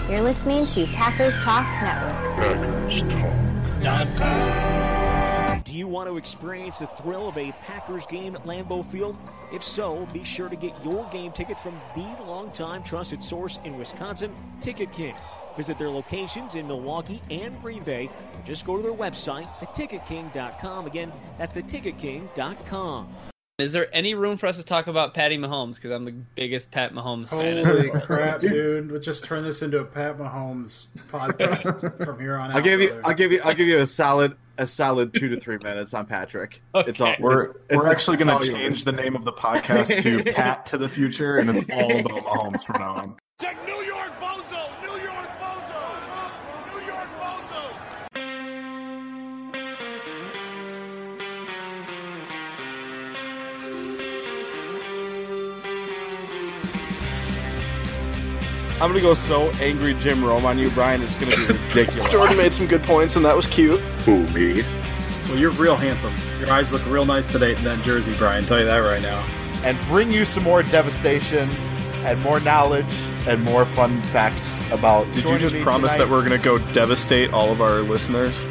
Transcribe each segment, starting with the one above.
You're listening to Packers Talk Network. PackersTalk.com. Do you want to experience the thrill of a Packers game at Lambeau Field? If so, be sure to get your game tickets from the longtime trusted source in Wisconsin, Ticket King. Visit their locations in Milwaukee and Green Bay, or just go to their website, theticketking.com. Again, that's theticketking.com. Is there any room for us to talk about Patty Mahomes? Because I'm the biggest Pat Mahomes fan. Holy crap, dude! Let's just turn this into a Pat Mahomes podcast from here on out. I'll give you a solid 2 to 3 minutes on Patrick. Okay. We're actually going to change the name of the podcast to Pat to the Future, and it's all about Mahomes from now on. New York Bozo! New York Bozo! New York Bozo! I'm gonna go so angry Jim Rome on you, Brian. It's gonna be ridiculous. Jordan made some good points, and that was cute. Who, me? Well, you're real handsome. Your eyes look real nice today in that jersey, Brian. Tell you that right now. And bring you some more devastation and more knowledge and more fun facts about. Did you just promise that we're gonna go devastate all of our listeners?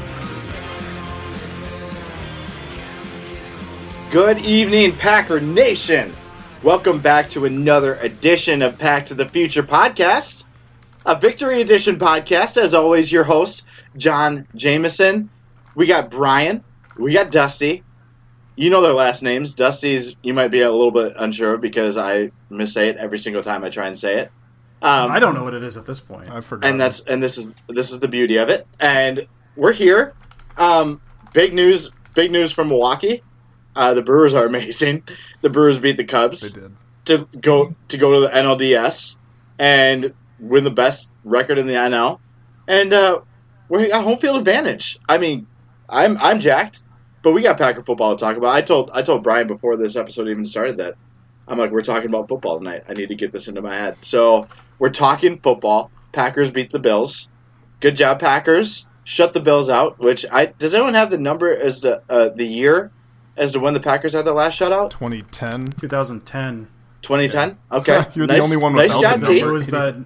Good evening, Packer Nation. Welcome back to another edition of Pack to the Future podcast, a Victory Edition podcast. As always, your host, John Jameson. We got Brian. We got Dusty. You know their last names. Dusty's, you might be a little bit unsure because I missay it every single time I try and say it. I don't know what it is at this point. I forgot. And this is the beauty of it. And we're here. Big news from Milwaukee. The Brewers are amazing. The Brewers beat the Cubs. They did. to go to the NLDS and win the best record in the NL. And we got home field advantage. I mean, I'm jacked, but we got Packer football to talk about. I told Brian before this episode even started that I'm like, we're talking about football tonight. I need to get this into my head. So we're talking football. Packers beat the Bills. Good job, Packers. Shut the Bills out. Does anyone have the number as the year as to when the Packers had their last shutout? 2010. 2010. 2010? Okay. You're the only one without job, the T. It was the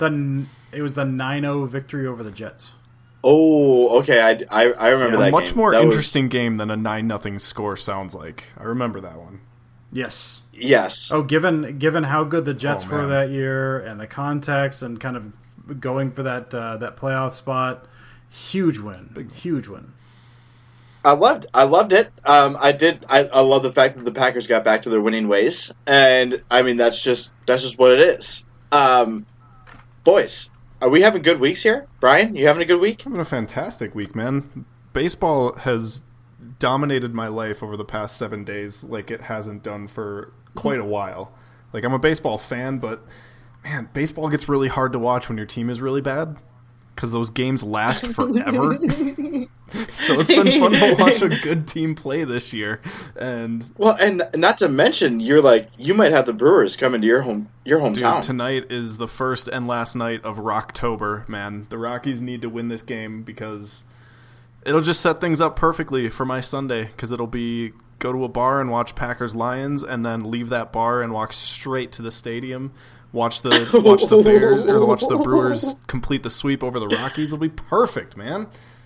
9-0 victory over the Jets. Oh, okay. I remember that A much game. more That interesting game than a 9-0 score sounds like. I remember that one. Yes. Yes. Oh, given how good the Jets were man. that year and the context and kind of going for that playoff spot, huge win. Huge win. I loved it. I love the fact that the Packers got back to their winning ways, and I mean that's just what it is. Boys, are we having good weeks here? Brian, you having a good week? Having a fantastic week, man. Baseball has dominated my life over the past 7 days like it hasn't done for quite a while. Like, I'm a baseball fan, but man, baseball gets really hard to watch when your team is really bad because those games last forever. So it's been fun to watch a good team play this year. And not to mention, you might have the Brewers come into your hometown. Dude, tonight is the first and last night of Rocktober, man. The Rockies need to win this game because it'll just set things up perfectly for my Sunday, because it'll be go to a bar and watch Packers-Lions and then leave that bar and walk straight to the stadium, watch the Bears or watch the Brewers complete the sweep over the Rockies. It'll be perfect, man.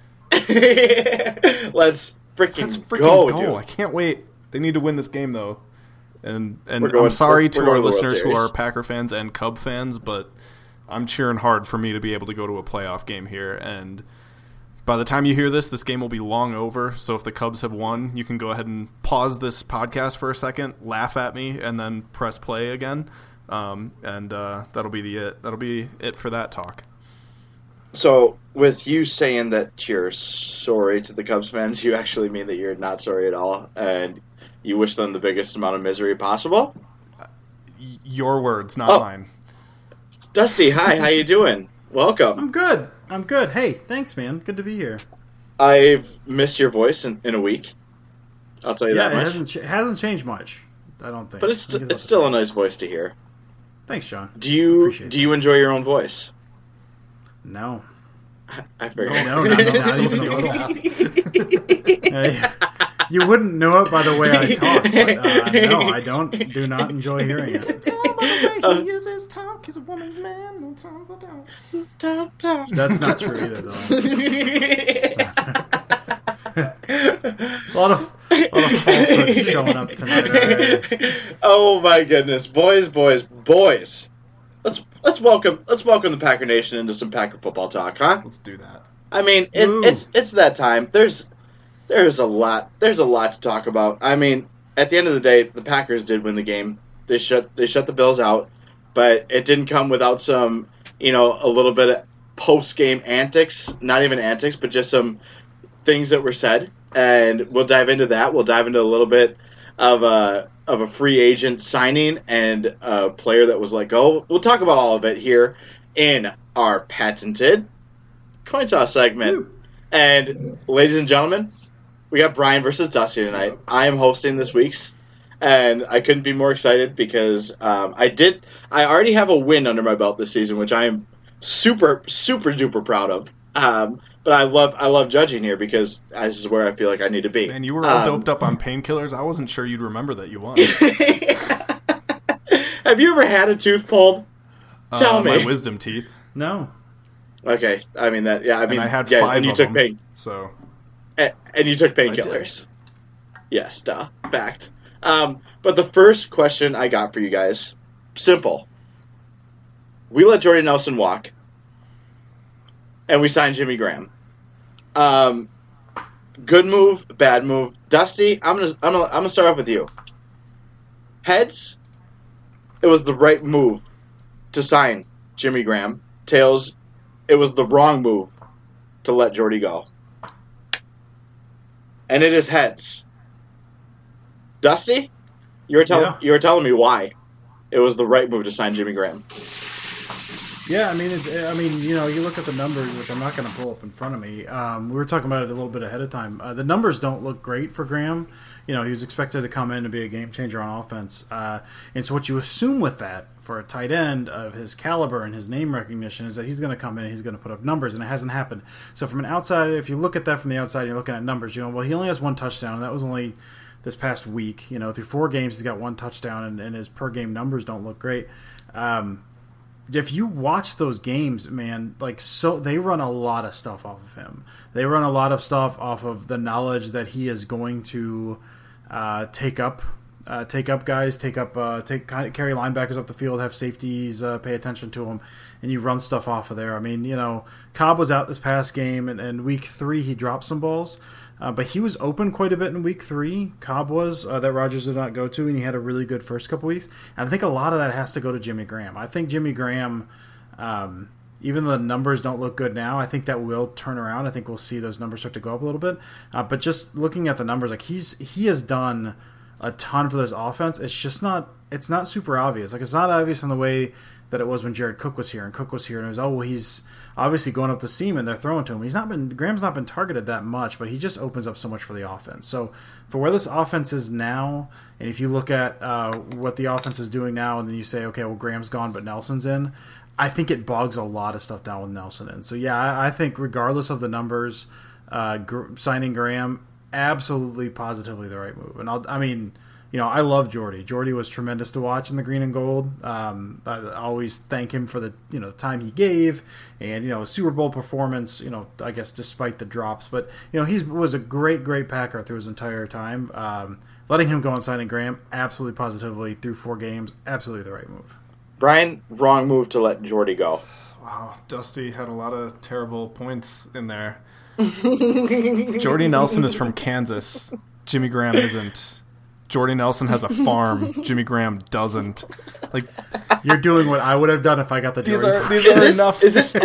Let's freaking go, dude. I can't wait. They need to win this game, though. And going- I'm sorry to we're our going to the World listeners who Series. are Packer fans and Cub fans, but I'm cheering hard for me to be able to go to a playoff game here. And by the time you hear this game will be long over. So if the Cubs have won, you can go ahead and pause this podcast for a second, laugh at me, and then press play again. That'll be it. That'll be it for that talk. So, with you saying that you're sorry to the Cubs fans, you actually mean that you're not sorry at all, and you wish them the biggest amount of misery possible? Your words, not mine. Dusty, hi, how you doing? Welcome. I'm good. Hey, thanks, man. Good to be here. I've missed your voice in a week. I'll tell you that much. It hasn't changed much, I don't think. But it's still a nice voice to hear. Thanks, John. Do you enjoy your own voice? No. I figured. No, not even a little. You wouldn't know it by the way I talk, but no, I do not enjoy hearing it. the way he uses talk, he's a woman's man. No time for doubt. That's not true either, though. a lot of falsehood showing up tonight. Right? Oh my goodness, boys! Let's welcome the Packer Nation into some Packer football talk, huh? Let's do that. I mean, it's that time. There's a lot to talk about. I mean, at the end of the day, the Packers did win the game. They shut the Bills out, but it didn't come without some, a little bit of post game antics. Not even antics, but just some things that were said. And we'll dive into that. We'll dive into a little bit of a free agent signing and a player that was let go. We'll talk about all of it here in our patented coin toss segment. Woo. And ladies and gentlemen, we got Brian versus Dusty tonight. I am hosting this week's, and I couldn't be more excited because I already have a win under my belt this season, which I am super, super duper proud of. But I love judging here because this is where I feel like I need to be. And you were all doped up on painkillers. I wasn't sure you'd remember that you won. Have you ever had a tooth pulled? Tell me. My wisdom teeth. No. Okay, I mean that. Yeah, I mean and I had 5 and you of took them. So. And you took painkillers. Yes, duh, fact. But the first question I got for you guys, simple. We let Jordy Nelson walk, and we signed Jimmy Graham. Good move, bad move. Dusty, I'm gonna start off with you. Heads, it was the right move to sign Jimmy Graham. Tails, it was the wrong move to let Jordy go. And it is heads. Dusty, you were telling me why it was the right move to sign Jimmy Graham. Yeah, I mean, you look at the numbers, which I'm not going to pull up in front of me. We were talking about it a little bit ahead of time. The numbers don't look great for Graham. He was expected to come in and be a game changer on offense. And so what you assume with that for a tight end of his caliber and his name recognition is that he's going to come in and he's going to put up numbers, and it hasn't happened. So from an outside, if you look at that from the outside, you're looking at numbers. He only has 1 touchdown, and that was only this past week. Through 4 games, he's got 1 touchdown, and his per game numbers don't look great. If you watch those games, man, they run a lot of stuff off of him. They run a lot of stuff off of the knowledge that he is going to take up guys, carry linebackers up the field, have safeties pay attention to him, and you run stuff off of there. I mean, Cobb was out this past game, and week 3 he dropped some balls. But he was open quite a bit in week 3. Cobb was, that Rodgers did not go to, and he had a really good first couple weeks. And I think a lot of that has to go to Jimmy Graham. I think Jimmy Graham, even though the numbers don't look good now, I think that will turn around. I think we'll see those numbers start to go up a little bit. But just looking at the numbers, he has done a ton for this offense. It's not super obvious. It's not obvious in the way that it was when Jared Cook was here, and Cook was here, and it was, he's obviously going up the seam and they're throwing to him. Graham's not been targeted that much, but he just opens up so much for the offense. So for where this offense is now, and if you look at what the offense is doing now, and then you say, okay, well, Graham's gone, but Nelson's in, I think it bogs a lot of stuff down with Nelson in. So yeah, I think regardless of the numbers, signing Graham, absolutely, positively the right move. And I love Jordy. Jordy was tremendous to watch in the green and gold. I always thank him for the time he gave, and a Super Bowl performance. I guess despite the drops, but he was a great Packer through his entire time. Letting him go and signing Graham, absolutely, positively through 4 games, absolutely the right move. Brian, wrong move to let Jordy go. Wow, Dusty had a lot of terrible points in there. Jordy Nelson is from Kansas. Jimmy Graham isn't. Jordy Nelson has a farm. Jimmy Graham doesn't. You're doing what I would have done if I got the Jordy. Is this a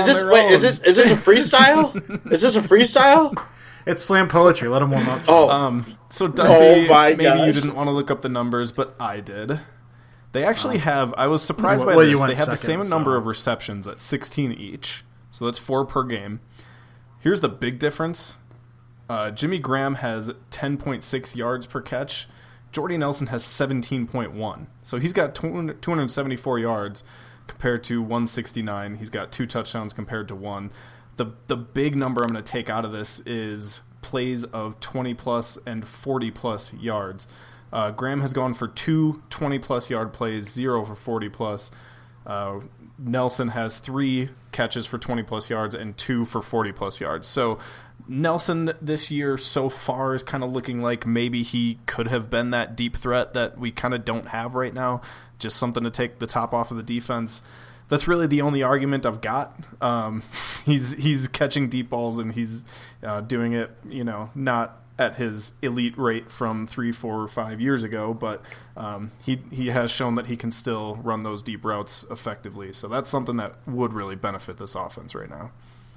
freestyle? Is this a freestyle? It's slam poetry. Let him warm up. So Dusty, maybe you didn't want to look up the numbers, but I did. They actually have. I was surprised by this. They have the same number of receptions at 16 each. So that's 4 per game. Here's the big difference. Jimmy Graham has 10.6 yards per catch. Jordy Nelson has 17.1. So he's got 274 yards compared to 169. He's got 2 touchdowns compared to 1. The big number I'm going to take out of this is plays of 20-plus and 40-plus yards. Graham has gone for 2 20-plus yard plays, 0 for 40-plus. Nelson has 3 catches for 20-plus yards and 2 for 40-plus yards. So Nelson this year so far is kind of looking like maybe he could have been that deep threat that we kind of don't have right now, just something to take the top off of the defense. That's really the only argument I've got. He's catching deep balls and he's doing it, not at his elite rate from 3, 4, or 5 years ago, but he has shown that he can still run those deep routes effectively. So that's something that would really benefit this offense right now.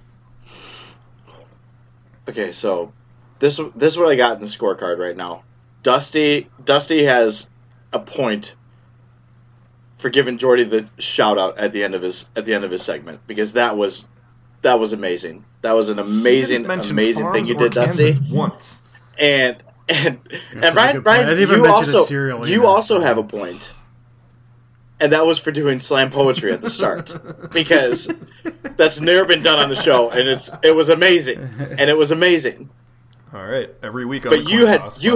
Okay, so this is what I got in the scorecard right now. Dusty has a point for giving Jordy the shout out at the end of his segment, because that was amazing. That was an amazing thing you did, Dusty. Once. And Brian, you also have a point, and that was for doing slam poetry at the start, because that's never been done on the show, and it was amazing. All right, every week. But you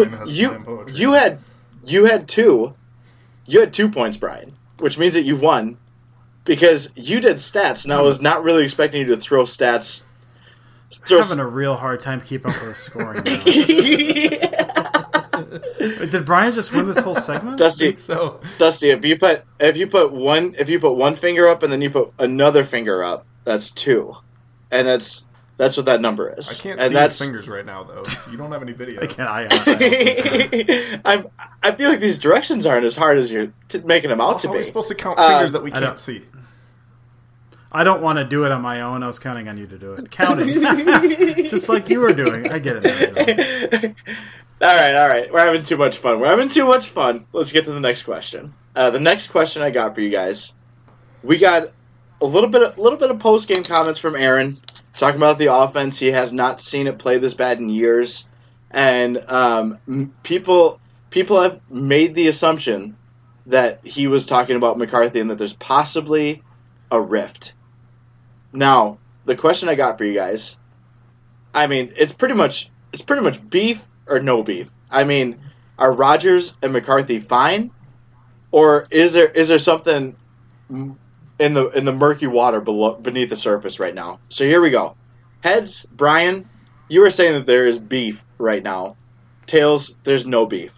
had 2 points, Brian, which means that you won because you did stats, and I was not really expecting you to throw stats. Having a real hard time keeping up with the scoring now. Wait, did Brian just win this whole segment? Dusty, if you put one finger up and then you put another finger up, that's 2, and that's what that number is. I can't see your fingers right now, though. You don't have any video. I can't. I feel like these directions aren't as hard as you're making them out to be. How are we supposed to count fingers that we can't see? I don't want to do it on my own. I was counting on you to do it. Counting. Just like you were doing. I get it. All right. We're having too much fun. Let's get to the next question. The next question I got for you guys, we got a little bit of post-game comments from Aaron talking about the offense. He has not seen it play this bad in years. And people have made the assumption that he was talking about McCarthy and that there's possibly a rift. Now, the question I got for you guys, I mean, it's pretty much beef or no beef. I mean, are Rodgers and McCarthy fine, or is there something in the murky water beneath the surface right now? So here we go. Heads, Brian, you were saying that there is beef right now. Tails, there's no beef.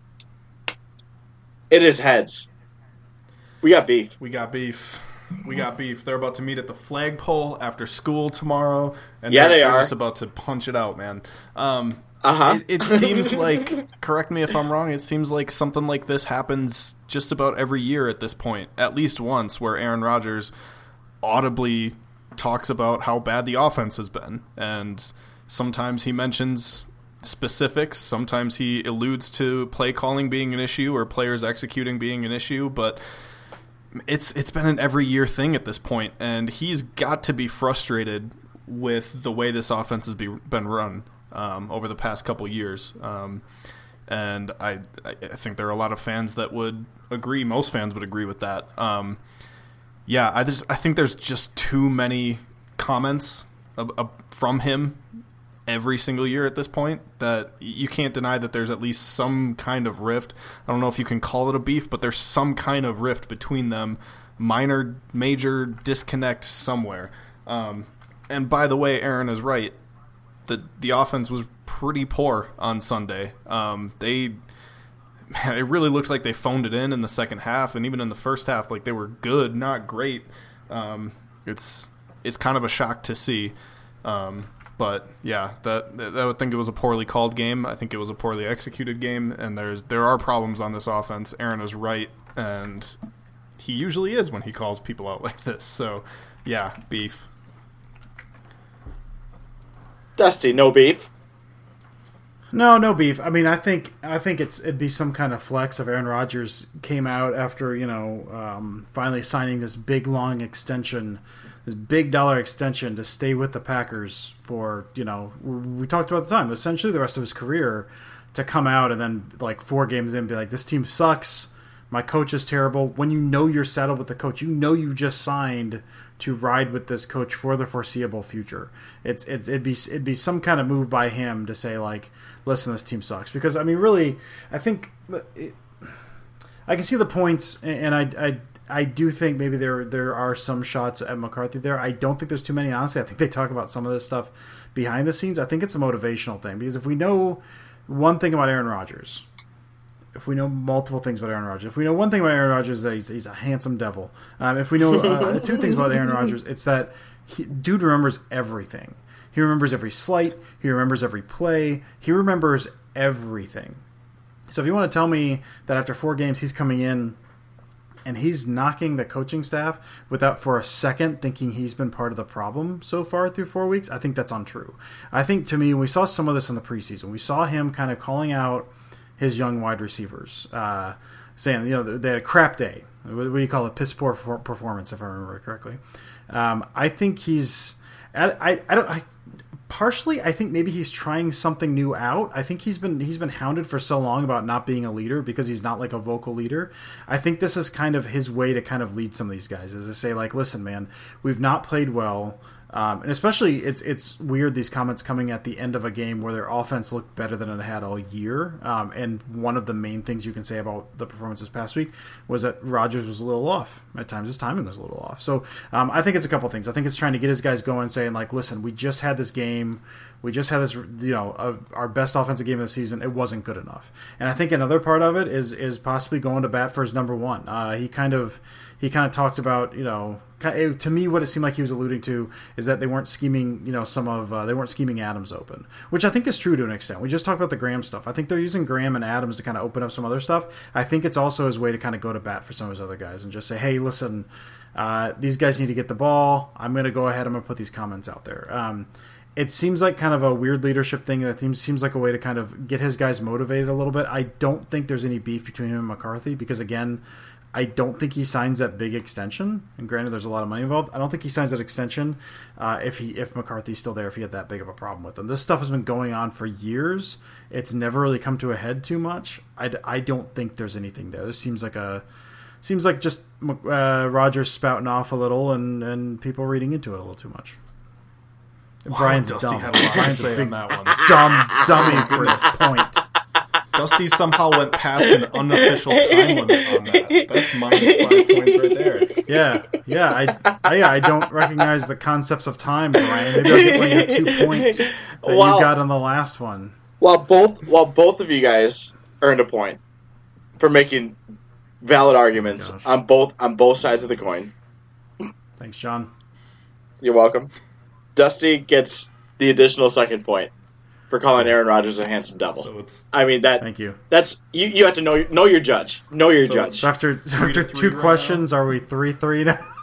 It is heads. We got beef. They're about to meet at the flagpole after school tomorrow, and they're just about to punch it out, man. It seems like, correct me if I'm wrong, it seems like something like this happens just about every year at this point, at least once, where Aaron Rodgers audibly talks about how bad the offense has been, and sometimes he mentions specifics, sometimes he alludes to play calling being an issue or players executing being an issue, but it's been an every year thing at this point, and he's got to be frustrated with the way this offense has been run over the past couple years. And I think there are a lot of fans that would agree. Most fans would agree with that. I think there's just too many comments from him every single year at this point that you can't deny that there's at least some kind of rift. I don't know if you can call it a beef, but there's some kind of rift between them, minor, major disconnect somewhere. And by the way, Aaron is right. The offense was pretty poor on Sunday. It really looked like they phoned it in the second half, and even in the first half, like they were good, not great. It's kind of a shock to see. But yeah, I would think it was a poorly called game. I think it was a poorly executed game, and there are problems on this offense. Aaron is right, and he usually is when he calls people out like this. So yeah, beef. Dusty, no beef. No beef. I mean, I think it'd be some kind of flex if Aaron Rodgers came out after finally signing this big long extension, this big dollar extension to stay with the Packers for we talked about the time, essentially the rest of his career, to come out and then like 4 games in be like, this team sucks, My coach is terrible. When you know you're settled with the coach, you know you just signed to ride with this coach for the foreseeable future. It'd be some kind of move by him to say, like, listen, this team sucks. Because, I mean, really, I think I can see the points, and I do think maybe there are some shots at McCarthy there. I don't think there's too many, honestly. I think they talk about some of this stuff behind the scenes. I think it's a motivational thing, because if we know one thing about Aaron Rodgers, if we know multiple things about Aaron Rodgers, if we know one thing about Aaron Rodgers, is that he's a handsome devil. If we know two things about Aaron Rodgers, it's that dude remembers everything. He remembers every slight. He remembers every play. He remembers everything. So if you want to tell me that after 4 games he's coming in and he's knocking the coaching staff without for a second thinking he's been part of the problem so far through 4 weeks, I think that's untrue. I think, to me, we saw some of this in the preseason. We saw him kind of calling out his young wide receivers, saying, they had a crap day. What do you call it? Piss poor performance, if I remember it correctly. I think he's... Partially, I think maybe he's trying something new out. I think he's been hounded for so long about not being a leader because he's not like a vocal leader. I think this is kind of his way to kind of lead some of these guys, is to say, like, listen, man, we've not played well. And especially, it's weird, these comments coming at the end of a game where their offense looked better than it had all year. And one of the main things you can say about the performance this past week was that Rodgers was a little off. At times, his timing was a little off. So I think it's a couple things. I think it's trying to get his guys going, saying, like, listen, we just had this game. We just had this, our best offensive game of the season. It wasn't good enough. And I think another part of it is possibly going to bat for his number one. He kind of talked about, to me, what it seemed like he was alluding to is that they weren't scheming, they weren't scheming Adams open, which I think is true to an extent. We just talked about the Graham stuff. I think they're using Graham and Adams to kind of open up some other stuff. I think it's also his way to kind of go to bat for some of his other guys and just say, hey, listen, these guys need to get the ball. I'm going to go ahead. I'm going to put these comments out there. It seems like kind of a weird leadership thing. That seems like a way to kind of get his guys motivated a little bit. I don't think there's any beef between him and McCarthy because, again, I don't think he signs that big extension. And granted, there's a lot of money involved. I don't think he signs that extension if McCarthy's still there, if he had that big of a problem with him. This stuff has been going on for years. It's never really come to a head too much. I don't think there's anything there. This seems like just Rodgers spouting off a little and people reading into it a little too much. Wow, Brian's Dusty dumb. had a lot to Brian's say a big on that one. dummy for this point. Dusty somehow went past an unofficial time limit on that. That's minus 5 points right there. Yeah. I don't recognize the concepts of time, Brian. Maybe I'll get like your 2 points that you got on the last one. While both of you guys earned a point for making valid arguments on both sides of the coin. Thanks, John. You're welcome. Dusty gets the additional second point for calling Aaron Rodgers a handsome devil. So it's, thank you. That's you have to know your judge. Know your judge. So after 2 questions, are we 3-3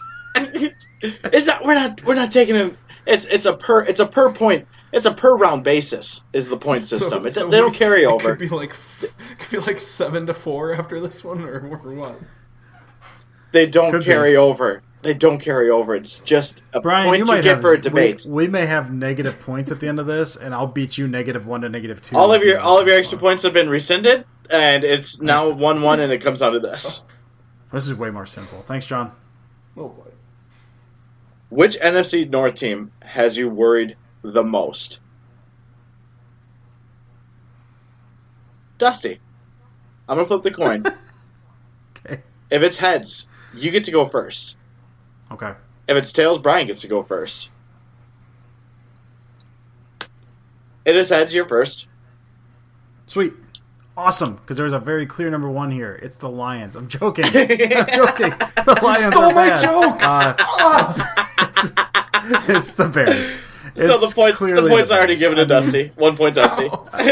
now? Is that we're not taking him? It's a per point. It's a per round basis. Is the point system? They don't carry over. It could be like 7-4 after this one, or what? They don't carry over. They don't carry over. It's just a Brian, point you get for a debate. We may have negative points at the end of this, and I'll beat you -1 to -2. All of your extra points have been rescinded, and it's now 1-1, and it comes down to this. This is way more simple. Thanks, John. Oh boy. Which NFC North team has you worried the most? Dusty. I'm gonna flip the coin. Okay. If it's heads, you get to go first. Okay. If it's tails, Brian gets to go first. It is heads, you're first. Sweet. Awesome, because there's a very clear number 1 here. It's the Lions. I'm joking. The Lions stole my bad. joke! It's the Bears. So the points are already given to Dusty. 1 point, Dusty.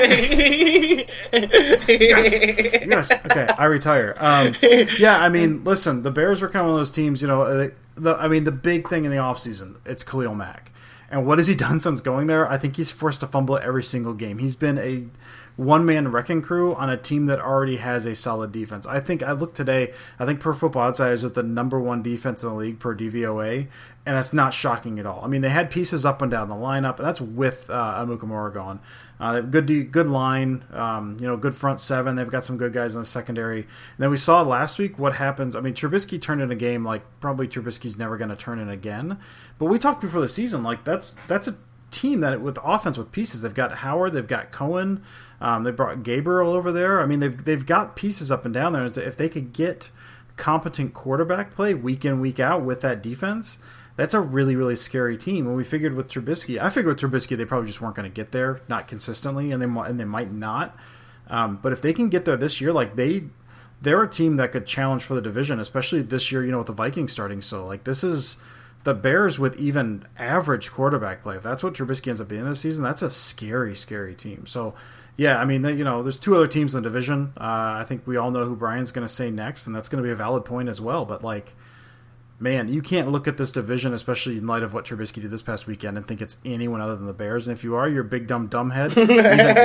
Yes. Okay, I retire. I mean, listen, the Bears were kind of one of those teams, the big thing in the offseason, it's Khalil Mack. And what has he done since going there? I think he's forced to fumble every single game. He's been a one-man wrecking crew on a team that already has a solid defense. I looked today, I think Pro Football Outsiders is the number one defense in the league per DVOA, and that's not shocking at all. I mean, they had pieces up and down the lineup, and that's with Amukamara gone. They have good line, good front seven. They've got some good guys in the secondary. And then we saw last week what happens. I mean, Trubisky turned in a game like probably Trubisky's never going to turn in again. But we talked before the season, like that's a team that with offense with pieces. They've got Howard, they've got Cohen, they brought Gabriel over there. I mean, they've got pieces up and down there. If they could get competent quarterback play week in, week out with that defense, that's a really, really scary team. And we figured with Trubisky, they probably just weren't going to get there, not consistently, and they might not. But if they can get there this year, like they're a team that could challenge for the division, especially this year. With the Vikings starting, so like this is the Bears with even average quarterback play. If that's what Trubisky ends up being this season, that's a scary, scary team. So yeah, I mean, there's two other teams in the division. I think we all know who Brian's going to say next, and that's going to be a valid point as well. But like, man, you can't look at this division, especially in light of what Trubisky did this past weekend, and think it's anyone other than the Bears. And if you are, you're a big dumb dumbhead. Even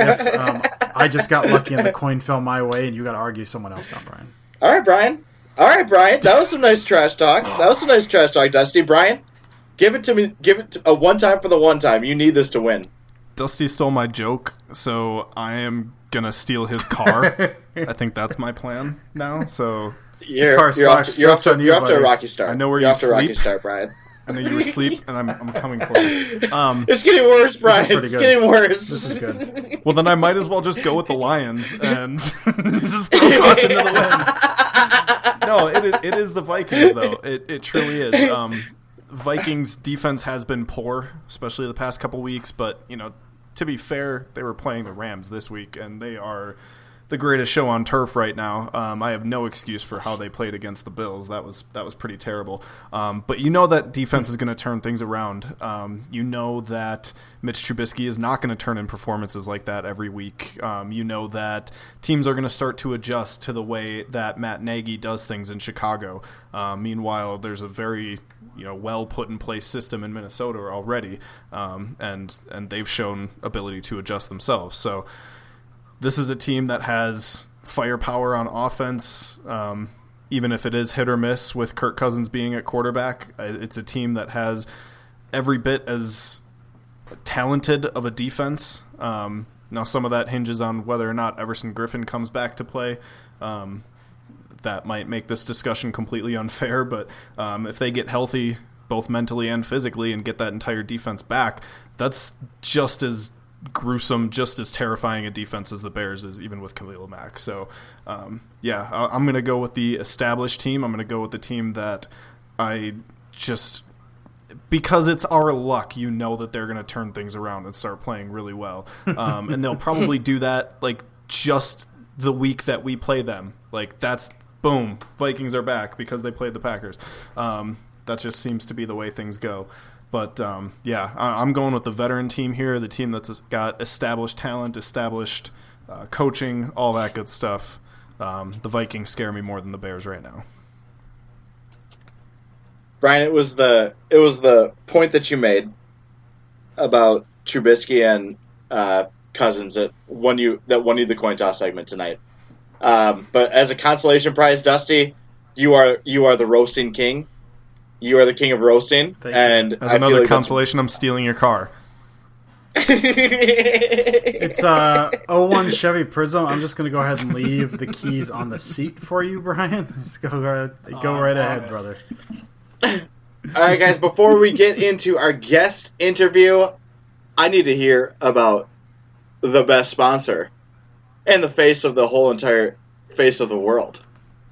if I just got lucky and the coin fell my way, and you got to argue someone else, not Brian. All right, Brian. That was some nice trash talk. Dusty. Brian, give it to me. Give it a one time for the one time. You need this to win. Dusty stole my joke, so I am gonna steal his car. I think that's my plan now. So you're off to a rocky start. I know where you're you off to a rocky start, Brian. I know you were asleep, and I'm coming for you. It's getting worse, Brian. It's getting worse. This is good. Well, then I might as well just go with the Lions and just throw caution to the wind. No, it is the Vikings, though. It truly is. Vikings defense has been poor, especially the past couple weeks. But to be fair, they were playing the Rams this week, and they are the greatest show on turf right now. I have no excuse for how they played against the Bills. That was pretty terrible. But that defense is going to turn things around. That Mitch Trubisky is not going to turn in performances like that every week. That teams are going to start to adjust to the way that Matt Nagy does things in Chicago. Meanwhile, there's a very well put in place system in Minnesota already, and they've shown ability to adjust themselves. So this is a team that has firepower on offense, even if it is hit or miss with Kirk Cousins being at quarterback. It's a team that has every bit as talented of a defense. Now, some of that hinges on whether or not Everson Griffin comes back to play. That might make this discussion completely unfair, but if they get healthy both mentally and physically and get that entire defense back, that's just as gruesome, just as terrifying a defense as the Bears is, even with Khalil Mack. So, I'm going to go with the established team. I'm going to go with the team that because it's our luck, that they're going to turn things around and start playing really well. And they'll probably do that, like, just the week that we play them. Like, that's, boom, Vikings are back because they played the Packers. That just seems to be the way things go. But, I'm going with the veteran team here, the team that's got established talent, established coaching, all that good stuff. The Vikings scare me more than the Bears right now. Brian, it was the point that you made about Trubisky and Cousins that won you the coin toss segment tonight. But as a consolation prize, Dusty, you are the roasting king. You are the king of roasting. And as another consolation, I'm stealing your car. It's a 01 Chevy Prism. I'm just going to go ahead and leave the keys on the seat for you, Brian. Just go right ahead, brother. All right, guys, before we get into our guest interview, I need to hear about the best sponsor and the face of the whole entire face of the world.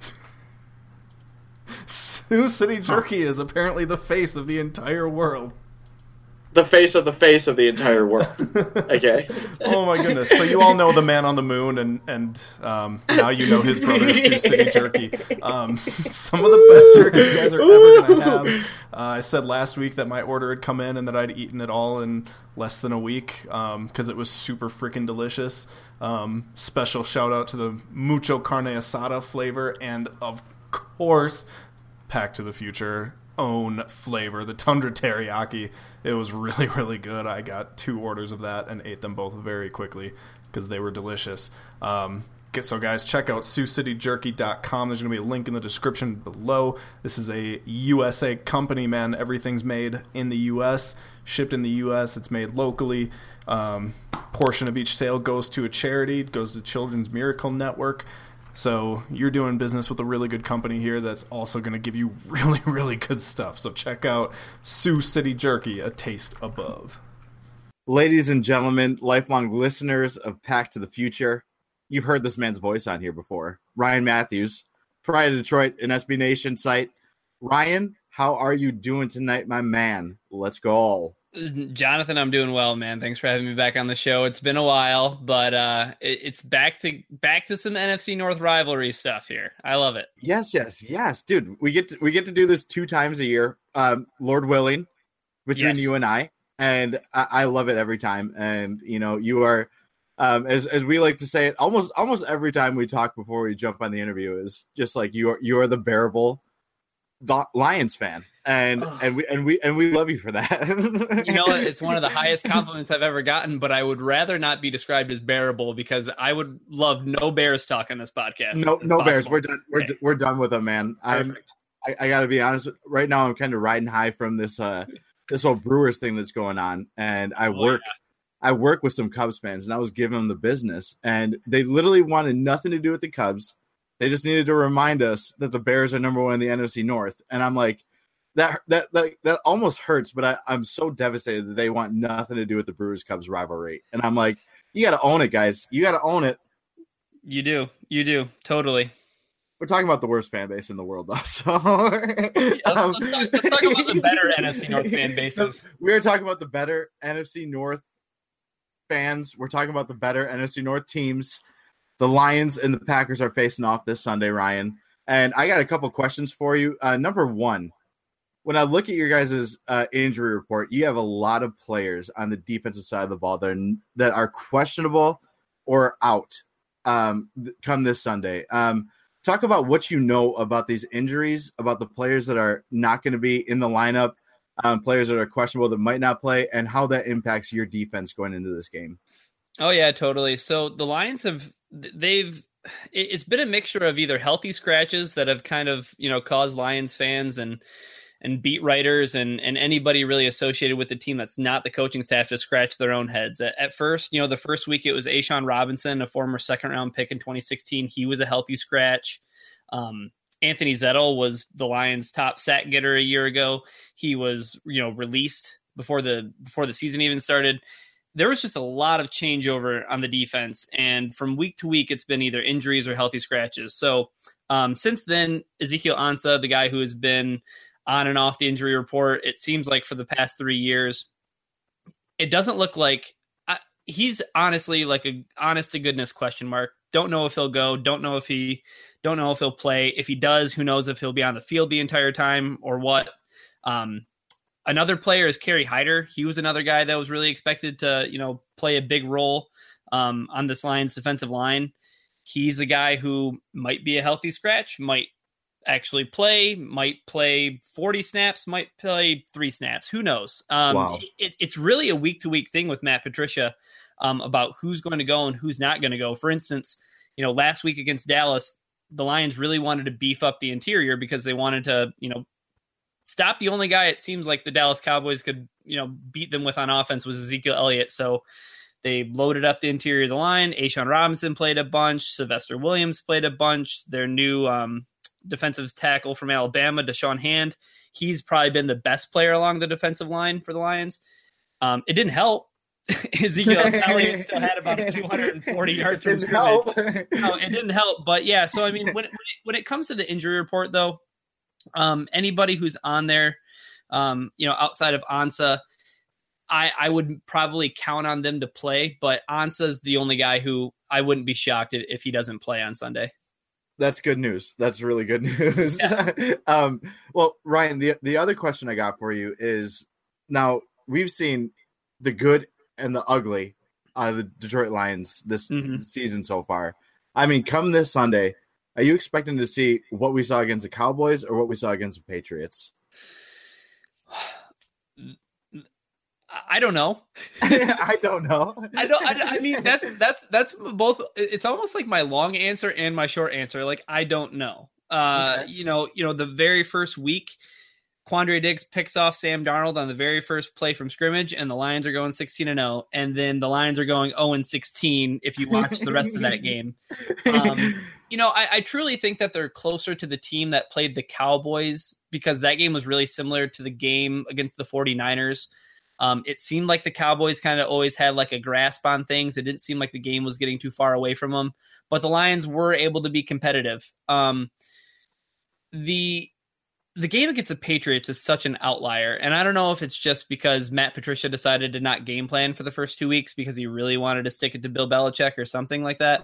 Sioux City Jerky is apparently the face of the entire world. The face of the entire world. Okay. Oh my goodness! So you all know the Man on the Moon, and now you know his brother Sioux City Jerky. Some of the best jerky you guys are ever gonna have. I said last week that my order had come in and that I'd eaten it all in less than a week because it was super freaking delicious. Special shout out to the Mucho Carne Asada flavor, and of course, Pack to the Future own flavor, the Tundra Teriyaki. It was really, really good. I got 2 orders of that and ate them both very quickly. because they were delicious. So guys, check out SiouxCityJerky.com. There's going to be a link in the description below. This is a USA company, man. Everything's made in the U.S., shipped in the U.S. It's made locally. Portion of each sale goes to a charity. It goes to Children's Miracle Network. So you're doing business with a really good company here that's also going to give you really, really good stuff. So check out Sioux City Jerky, a taste above. Ladies and gentlemen, lifelong listeners of Pack to the Future, you've heard this man's voice on here before. Ryan Matthews, Pride of Detroit, an SB Nation site. Ryan, how are you doing tonight, my man? Let's go. Jonathan, I'm doing well, man. Thanks for having me back on the show. It's been a while, but it's back to some NFC North rivalry stuff here. I love it. Yes, dude. We get to do this 2 times a year, Lord willing, between you and I love it every time. And you are, as we like to say it, almost every time we talk before we jump on the interview is just like you are the bearable Lions fan. And we love you for that. It's one of the highest compliments I've ever gotten, but I would rather not be described as bearable because I would love no Bears talk on this podcast. No Bears. We're done. We're done with them, man. Perfect. I got to be honest. Right now, I'm kind of riding high from this whole Brewers thing that's going on, and I work with some Cubs fans, and I was giving them the business, and they literally wanted nothing to do with the Cubs. They just needed to remind us that the Bears are number 1 in the NFC North, and I'm like. That almost hurts, but I'm so devastated that they want nothing to do with the Brewers-Cubs rivalry. And I'm like, you got to own it, guys. You got to own it. You do. Totally. We're talking about the worst fan base in the world, though. So let's talk about the better NFC North fan bases. We're talking about the better NFC North fans. We're talking about the better NFC North teams. The Lions and the Packers are facing off this Sunday, Ryan. And I got a couple questions for you. Number 1. When I look at your guys' injury report, you have a lot of players on the defensive side of the ball that are questionable or out come this Sunday. Talk about what you know about these injuries, about the players that are not going to be in the lineup, players that are questionable that might not play, and how that impacts your defense going into this game. Oh, yeah, totally. So the Lions it's been a mixture of either healthy scratches that have kind of, caused Lions fans and beat writers and anybody really associated with the team that's not the coaching staff to scratch their own heads. At first, the first week it was A'Shawn Robinson, a former second-round pick in 2016. He was a healthy scratch. Anthony Zettel was the Lions' top sack getter a year ago. He was, released before the season even started. There was just a lot of changeover on the defense, and from week to week, it's been either injuries or healthy scratches. So since then, Ezekiel Ansah, the guy who has been on and off the injury report, it seems like for the past 3 years, it doesn't look like he's honestly like a honest to goodness question mark. Don't know if he'll go. Don't know if he'll play. If he does, who knows if he'll be on the field the entire time or what. Another player is Kerry Hyder. He was another guy that was really expected to, play a big role on this Lions defensive line. He's a guy who might be a healthy scratch, might actually might play 40 snaps, might play 3 snaps. Who knows? Wow. It's really a week-to-week thing with Matt Patricia about who's going to go and who's not going to go. For instance, last week against Dallas, the Lions really wanted to beef up the interior because they wanted to, stop the only guy it seems like the Dallas Cowboys could, beat them with on offense was Ezekiel Elliott. So they loaded up the interior of the line. A'Shawn Robinson played a bunch. Sylvester Williams played a bunch. Their new defensive tackle from Alabama, Deshaun Hand, he's probably been the best player along the defensive line for the Lions. It didn't help. Ezekiel Elliott still had about 240 yards from scrimmage. No, it didn't help. But yeah, so I mean, when it comes to the injury report, though, anybody who's on there, outside of Ansah, I would probably count on them to play. But Ansah's the only guy who I wouldn't be shocked if he doesn't play on Sunday. That's good news. That's really good news. Yeah. Well, Ryan, the other question I got for you is, now we've seen the good and the ugly out of the Detroit Lions this season so far. I mean, come this Sunday, are you expecting to see what we saw against the Cowboys or what we saw against the Patriots? I don't know. I don't know. I mean, that's both. It's almost like my long answer and my short answer. Like, I don't know. Okay. The very first week, Quandre Diggs picks off Sam Darnold on the very first play from scrimmage, and the Lions are going 16-0, and then the Lions are going 0-16 if you watch the rest of that game. I truly think that they're closer to the team that played the Cowboys, because that game was really similar to the game against the 49ers. It seemed like the Cowboys kind of always had like a grasp on things. It didn't seem like the game was getting too far away from them, but the Lions were able to be competitive. The game against the Patriots is such an outlier, and I don't know if it's just because Matt Patricia decided to not game plan for the first 2 weeks because he really wanted to stick it to Bill Belichick or something like that.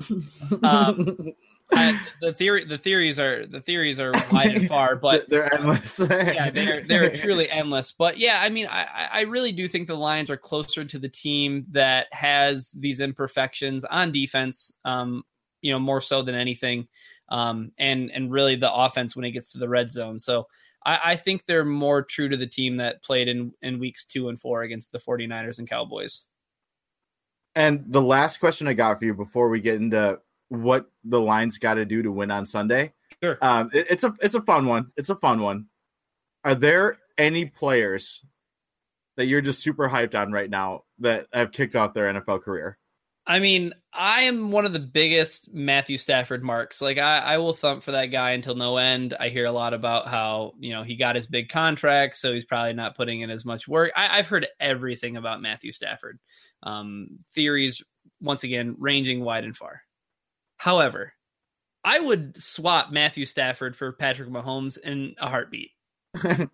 The theories are wide and far, but they're endless. Yeah, they're truly endless. But yeah, I mean, I really do think the Lions are closer to the team that has these imperfections on defense, more so than anything, and really the offense when it gets to the red zone. So I think they're more true to the team that played in weeks 2 and 4 against the 49ers and Cowboys. And the last question I got for you before we get into what the Lions got to do to win on Sunday. Sure. It's a fun one. It's a fun one. Are there any players that you're just super hyped on right now that have kicked off their NFL career? I mean, I am one of the biggest Matthew Stafford marks. Like, I will thump for that guy until no end. I hear a lot about how, he got his big contract, so he's probably not putting in as much work. I've heard everything about Matthew Stafford. Theories, once again, ranging wide and far. However, I would swap Matthew Stafford for Patrick Mahomes in a heartbeat. Patrick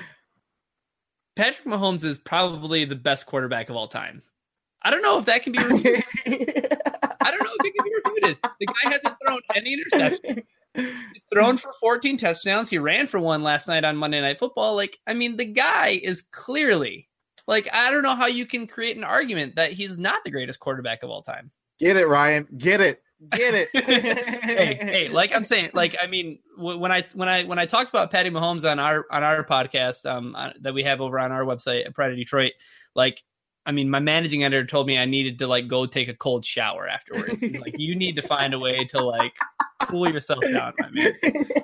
Mahomes is probably the best quarterback of all time. I don't know if that can be refuted. I don't know if it can be refuted. The guy hasn't thrown any interception. He's thrown for 14 touchdowns. He ran for one last night on Monday Night Football. The guy is clearly, I don't know how you can create an argument that he's not the greatest quarterback of all time. Get it, Ryan. Get it. hey, like I'm saying, when I talked about Patty Mahomes on our podcast that we have over on our website at Pride of Detroit, my managing editor told me I needed to go take a cold shower afterwards. He's like, you need to find a way to cool yourself down, my man.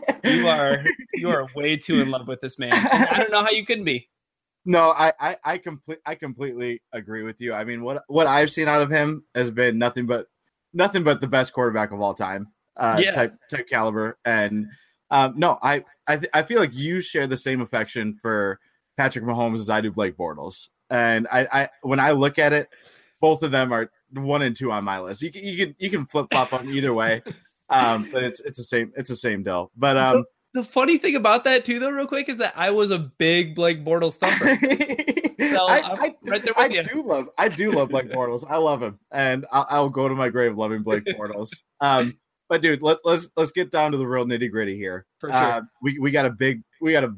You are way too in love with this man. And I don't know how you couldn't be. No, I completely agree with you. I mean, what I've seen out of him has been nothing but the best quarterback of all time, type caliber. And I feel like you share the same affection for Patrick Mahomes as I do Blake Bortles. And I when I look at it, both of them are 1 and 2 on my list. You can flip flop on either way, but it's the same deal. But the funny thing about that too, though, real quick, is that I was a big Blake Bortles thumper. So I'm right there with you. I do love Blake Bortles. I love him, and I'll go to my grave loving Blake Bortles. But dude, let's get down to the real nitty gritty here. For sure. We got a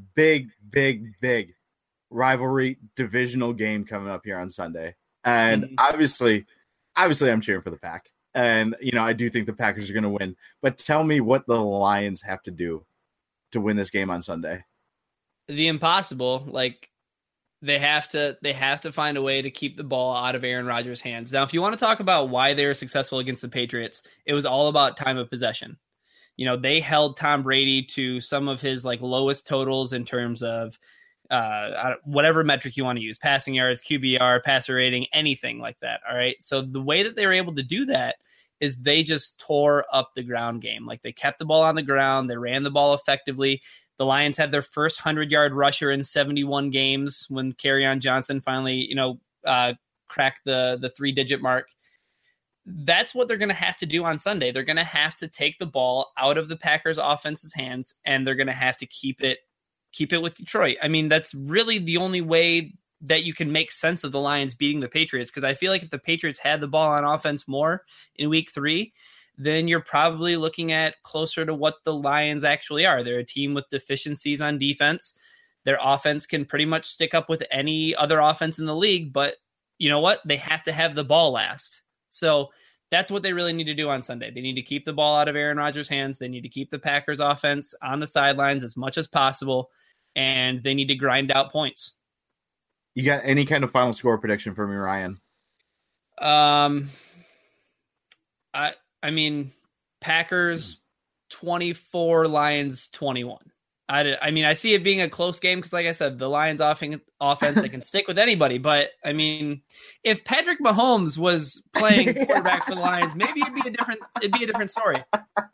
big rivalry divisional game coming up here on Sunday, and obviously I'm cheering for the Pack, and I do think the Packers are going to win. But tell me what the Lions have to do to win this game on Sunday. The impossible. They have to find a way to keep the ball out of Aaron Rodgers' hands. Now, if you want to talk about why they were successful against the Patriots, it was all about time of possession. They held Tom Brady to some of his lowest totals in terms of whatever metric you want to use, passing yards, QBR, passer rating, anything like that. All right. So the way that they were able to do that is they just tore up the ground game. They kept the ball on the ground. They ran the ball effectively. The Lions had their first 100-yard rusher in 71 games when Kerryon Johnson finally, cracked the 3-digit mark. That's what they're going to have to do on Sunday. They're going to have to take the ball out of the Packers offense's hands, and they're going to have to keep it with Detroit. That's really the only way that you can make sense of the Lions beating the Patriots, because I feel like if the Patriots had the ball on offense more in week 3, then you're probably looking at closer to what the Lions actually are. They're a team with deficiencies on defense. Their offense can pretty much stick up with any other offense in the league, but you know what? They have to have the ball last. So that's what they really need to do on Sunday. They need to keep the ball out of Aaron Rodgers' hands. They need to keep the Packers offense on the sidelines as much as possible, and they need to grind out points. You got any kind of final score prediction for me, Ryan? I mean, Packers 24, Lions 21. I mean, I see it being a close game because, like I said, the Lions offense, they can stick with anybody. But, I mean, if Patrick Mahomes was playing quarterback for the Lions, maybe it'd be a different story.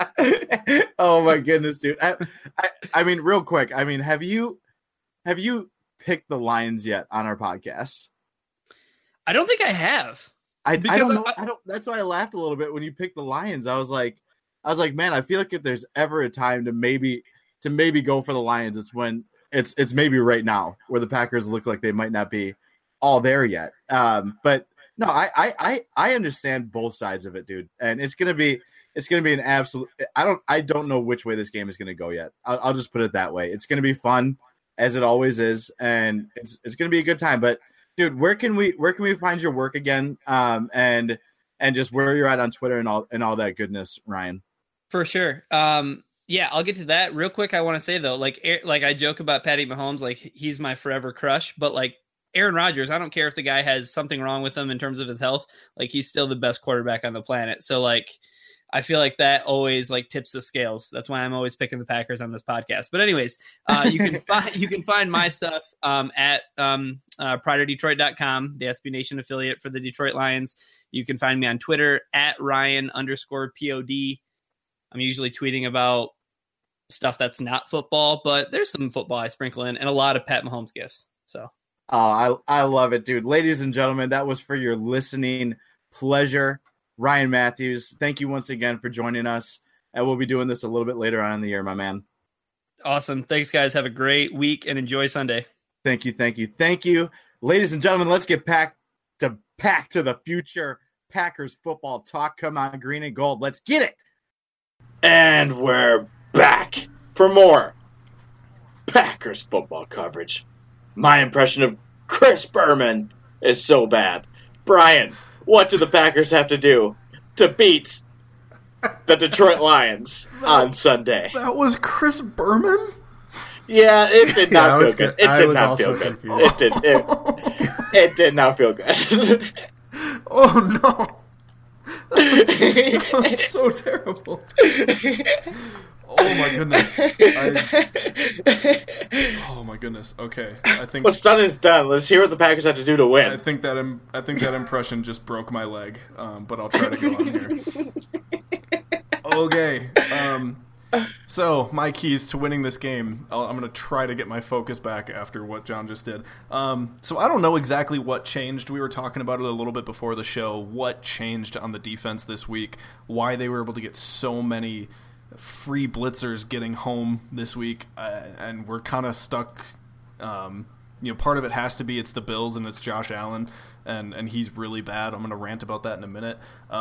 Oh, my goodness, dude. I mean, real quick, I mean, have you picked the Lions yet on our podcast? I don't think I have. I don't know. I don't. That's why I laughed a little bit when you picked the Lions. I was like, man, I feel like if there's ever a time to maybe go for the Lions, it's when it's maybe right now where the Packers look like they might not be all there yet. But no, I understand both sides of it, dude, and it's gonna be an absolute. I don't know which way this game is gonna go yet. I'll just put it that way. It's gonna be fun as it always is, and it's gonna be a good time. But dude, where can we find your work again? And just where you're at on Twitter and all that goodness, Ryan. For sure. Yeah, I'll get to that real quick. I want to say though, like I joke about Patty Mahomes, like he's my forever crush, but like Aaron Rodgers, I don't care if the guy has something wrong with him in terms of his health, like he's still the best quarterback on the planet. So like, I feel like that always like tips the scales. That's why I'm always picking the Packers on this podcast. But anyways, you can find my stuff at prideofdetroit.com, the SB Nation affiliate for the Detroit Lions. You can find me on Twitter at Ryan_POD. I'm usually tweeting about stuff that's not football, but there's some football I sprinkle in and a lot of Pat Mahomes gifts. So, I love it, dude. Ladies and gentlemen, that was for your listening pleasure. Ryan Matthews, thank you once again for joining us, and we'll be doing this a little bit later on in the year, my man. Awesome. Thanks, guys. Have a great week and enjoy Sunday. Thank you. Ladies and gentlemen, let's get back to the future Packers football talk. Come on, green and gold. Let's get it. And we're back for more Packers football coverage. My impression of Chris Berman is so bad. Brian, what do the Packers have to do to beat the Detroit Lions on Sunday? That was Chris Berman? Yeah, it did not feel good. It did not feel good. It did not feel good. Oh, no. That was so terrible. Oh my goodness. Oh my goodness. Okay. I think what's done is done. Let's hear what the Packers have to do to win. I think that impression just broke my leg. But I'll try to go on here. Okay. So my keys to winning this game. I'm going to try to get my focus back after what John just did. So I don't know exactly what changed. We were talking about it a little bit before the show. What changed on the defense this week? Why they were able to get so many free blitzers getting home this week, and we're kind of stuck. Part of it has to be it's the Bills and it's Josh Allen, and he's really bad. I'm going to rant about that in a minute.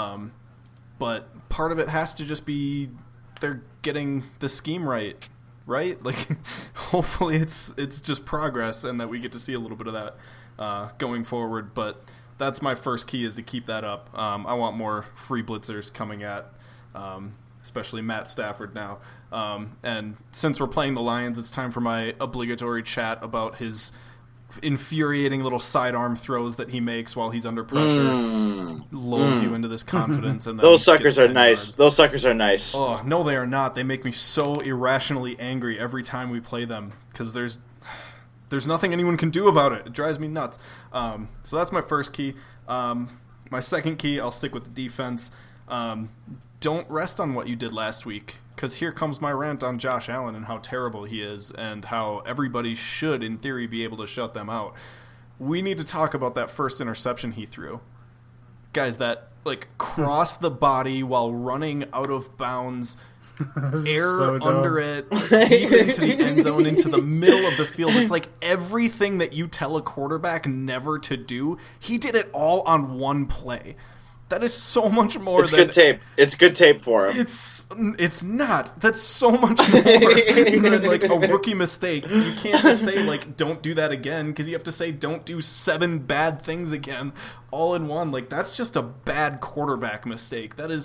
But part of it has to just be they're getting the scheme right? Like, hopefully it's just progress and that we get to see a little bit of that going forward. But that's my first key, is to keep that up. I want more free blitzers coming at especially Matt Stafford now. And since we're playing the Lions, it's time for my obligatory chat about his infuriating little sidearm throws that he makes while he's under pressure. Lulls you into this confidence. And then those suckers are nice. Yards. Those suckers are nice. Oh, no, they are not. They make me so irrationally angry every time we play them because there's nothing anyone can do about it. It drives me nuts. So that's my first key. My second key, I'll stick with the defense. Don't rest on what you did last week, because here comes my rant on Josh Allen and how terrible he is and how everybody should, in theory, be able to shut them out. We need to talk about that first interception he threw. Guys, that, cross the body while running out of bounds, air so under it, deep into the end zone, into the middle of the field. It's like everything that you tell a quarterback never to do, he did it all on one play. That is so much more it's good tape. It's good tape for him. It's not. That's so much more than a rookie mistake. You can't just say don't do that again, because you have to say don't do 7 bad things again all in one. That's just a bad quarterback mistake. That is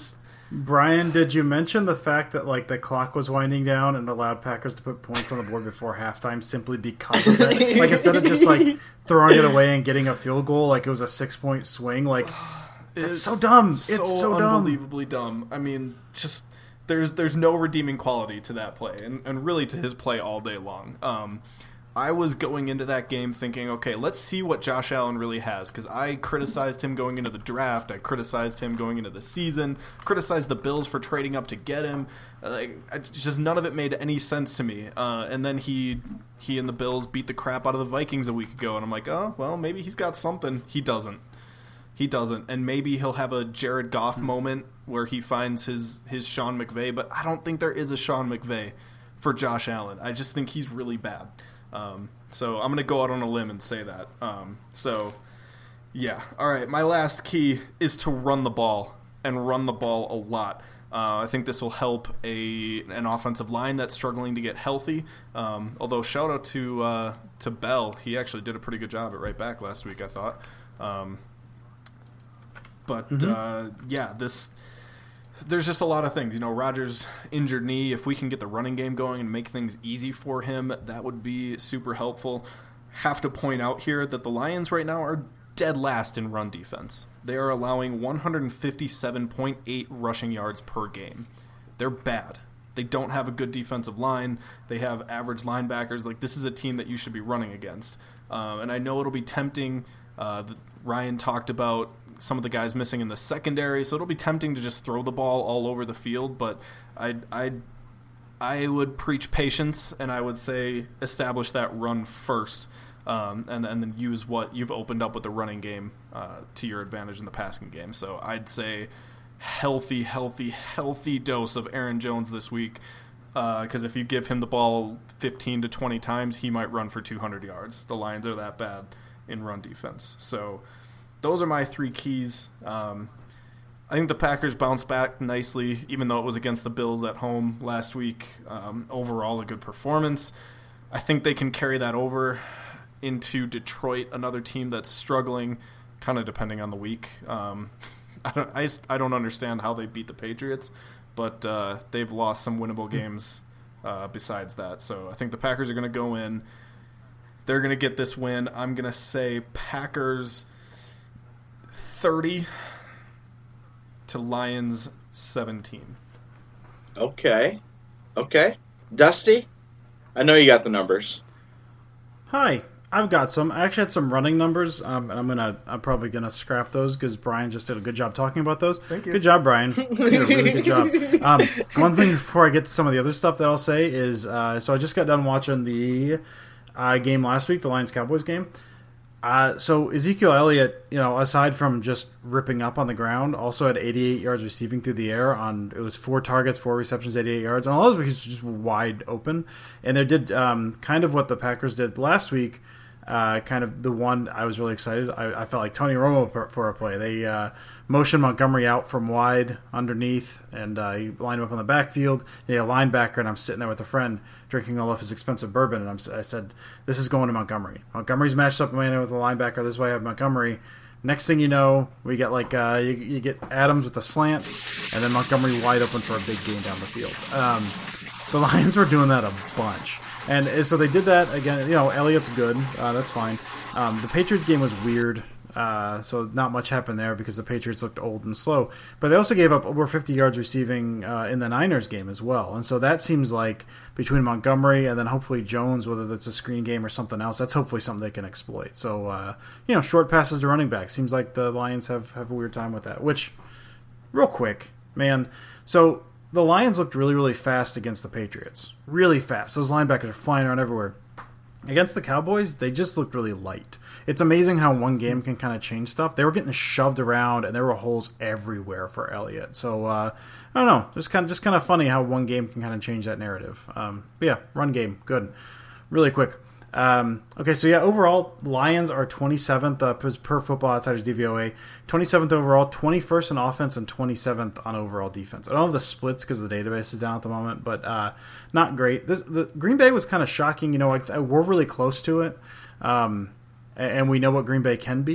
Brian, did you mention the fact that like the clock was winding down and allowed Packers to put points on the board before halftime simply because of that? Like instead of just like throwing it away and getting a field goal, like it was a 6-point swing. Like it's so dumb. It's so unbelievably dumb. I mean, just there's no redeeming quality to that play, and really to his play all day long. I was going into that game thinking, okay, let's see what Josh Allen really has, because I criticized him going into the draft, I criticized him going into the season, criticized the Bills for trading up to get him. Just none of it made any sense to me. And then he and the Bills beat the crap out of the Vikings a week ago, and I'm like, oh, well, maybe he's got something. He doesn't. And maybe he'll have a Jared Goff moment where he finds his Sean McVay, but I don't think there is a Sean McVay for Josh Allen. I just think he's really bad. So I'm going to go out on a limb and say that. Yeah. All right. My last key is to run the ball, and run the ball a lot. I think this will help an offensive line that's struggling to get healthy. Although shout out to Bell. He actually did a pretty good job at right back last week, I thought. There's just a lot of things. Rodgers' injured knee. If we can get the running game going and make things easy for him, that would be super helpful. Have to point out here that the Lions right now are dead last in run defense. They are allowing 157.8 rushing yards per game. They're bad. They don't have a good defensive line. They have average linebackers. Like, this is a team that you should be running against. And I know it'll be tempting. Ryan talked about some of the guys missing in the secondary, so it'll be tempting to just throw the ball all over the field, but I would preach patience, and I would say establish that run first, and then use what you've opened up with the running game to your advantage in the passing game. So I'd say healthy dose of Aaron Jones this week, because if you give him the ball 15 to 20 times, he might run for 200 yards. The Lions are that bad in run defense. So those are my 3 keys. I think the Packers bounced back nicely, even though it was against the Bills at home last week. Overall, a good performance. I think they can carry that over into Detroit, another team that's struggling, kind of depending on the week. I don't understand how they beat the Patriots, but they've lost some winnable games besides that. So I think the Packers are going to go in. They're going to get this win. I'm going to say Packers 30 to Lions 17. Okay. Dusty, I know you got the numbers. Hi, I've got some. I actually had some running numbers, and I'm probably gonna scrap those because Brian just did a good job talking about those. Thank you. Good job, Brian. You did a really good job. One thing before I get to some of the other stuff that I'll say is, so I just got done watching the game last week, the Lions-Cowboys game. So Ezekiel Elliott, aside from just ripping up on the ground, also had 88 yards receiving through the air. It was 4 targets, 4 receptions, 88 yards. And all those weeks just wide open. And they did kind of what the Packers did last week. Kind of the one I was really excited. I felt like Tony Romo for a play. They motioned Montgomery out from wide underneath, and he lined him up on the backfield. He had a linebacker, and I'm sitting there with a friend drinking all of his expensive bourbon, and I said, this is going to Montgomery. Montgomery's matched up with a linebacker. This way I have Montgomery. Next thing you know, we get you get Adams with a slant, and then Montgomery wide open for a big gain down the field. The Lions were doing that a bunch. And so they did that again. Elliott's good. That's fine. The Patriots game was weird. So not much happened there because the Patriots looked old and slow. But they also gave up over 50 yards receiving in the Niners game as well. And so that seems like between Montgomery and then hopefully Jones, whether that's a screen game or something else, that's hopefully something they can exploit. So, short passes to running back. Seems like the Lions have a weird time with that. Which, real quick, man. So the Lions looked really, really fast against the Patriots. Really fast. Those linebackers are flying around everywhere. Against the Cowboys, they just looked really light. It's amazing how one game can kind of change stuff. They were getting shoved around, and there were holes everywhere for Elliott. So, I don't know. Just kind of funny how one game can kind of change that narrative. But yeah, run game, good. Really quick. Okay, so yeah, overall, Lions are 27th per Football Outsiders DVOA, 27th overall, 21st in offense, and 27th on overall defense. I don't have the splits because the database is down at the moment, but not great. The Green Bay was kind of shocking. We're really close to it, and we know what Green Bay can be.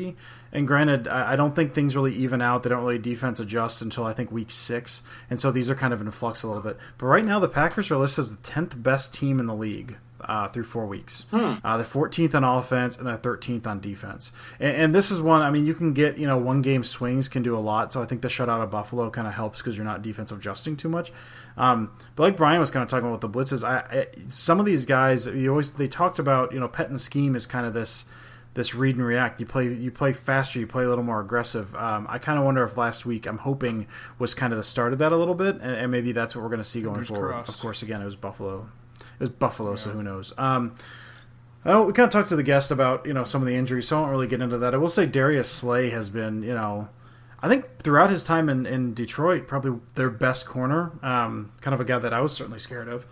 And granted, I don't think things really even out. They don't really defense adjust until I think week 6. And so these are kind of in flux a little bit. But right now, the Packers are listed as the 10th best team in the league through 4 weeks. They're 14th on offense and they're 13th on defense. And this is one, I mean, you can get, one game swings can do a lot. So I think the shutout of Buffalo kind of helps because you're not defensive adjusting too much. But like Brian was kind of talking about the blitzes, some of these guys, they talked about, Pettine's scheme is kind of this read and react. You play faster, you play a little more aggressive. I kind of wonder if last week, I'm hoping, was kind of the start of that a little bit, and maybe that's what we're going to see going forward. Crossed. Of course, again, it was Buffalo. So who knows? We kind of talked to the guest about some of the injuries, so I won't really get into that. I will say Darius Slay has been, I think throughout his time in Detroit, probably their best corner. Kind of a guy that I was certainly scared of.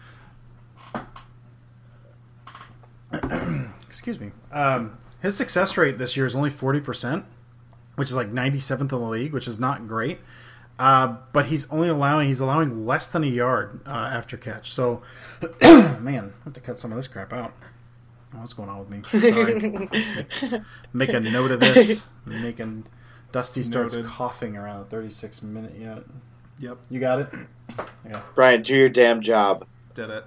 Excuse me. His success rate this year is only 40%, which is like 97th in the league, which is not great. But he's allowing less than a yard after catch. So, man, I have to cut some of this crap out. Oh, what's going on with me? Sorry. Make a note of this. Dusty starts coughing around the 36th minute. Yep. You got it? Yeah. Brian, do your damn job. Did it.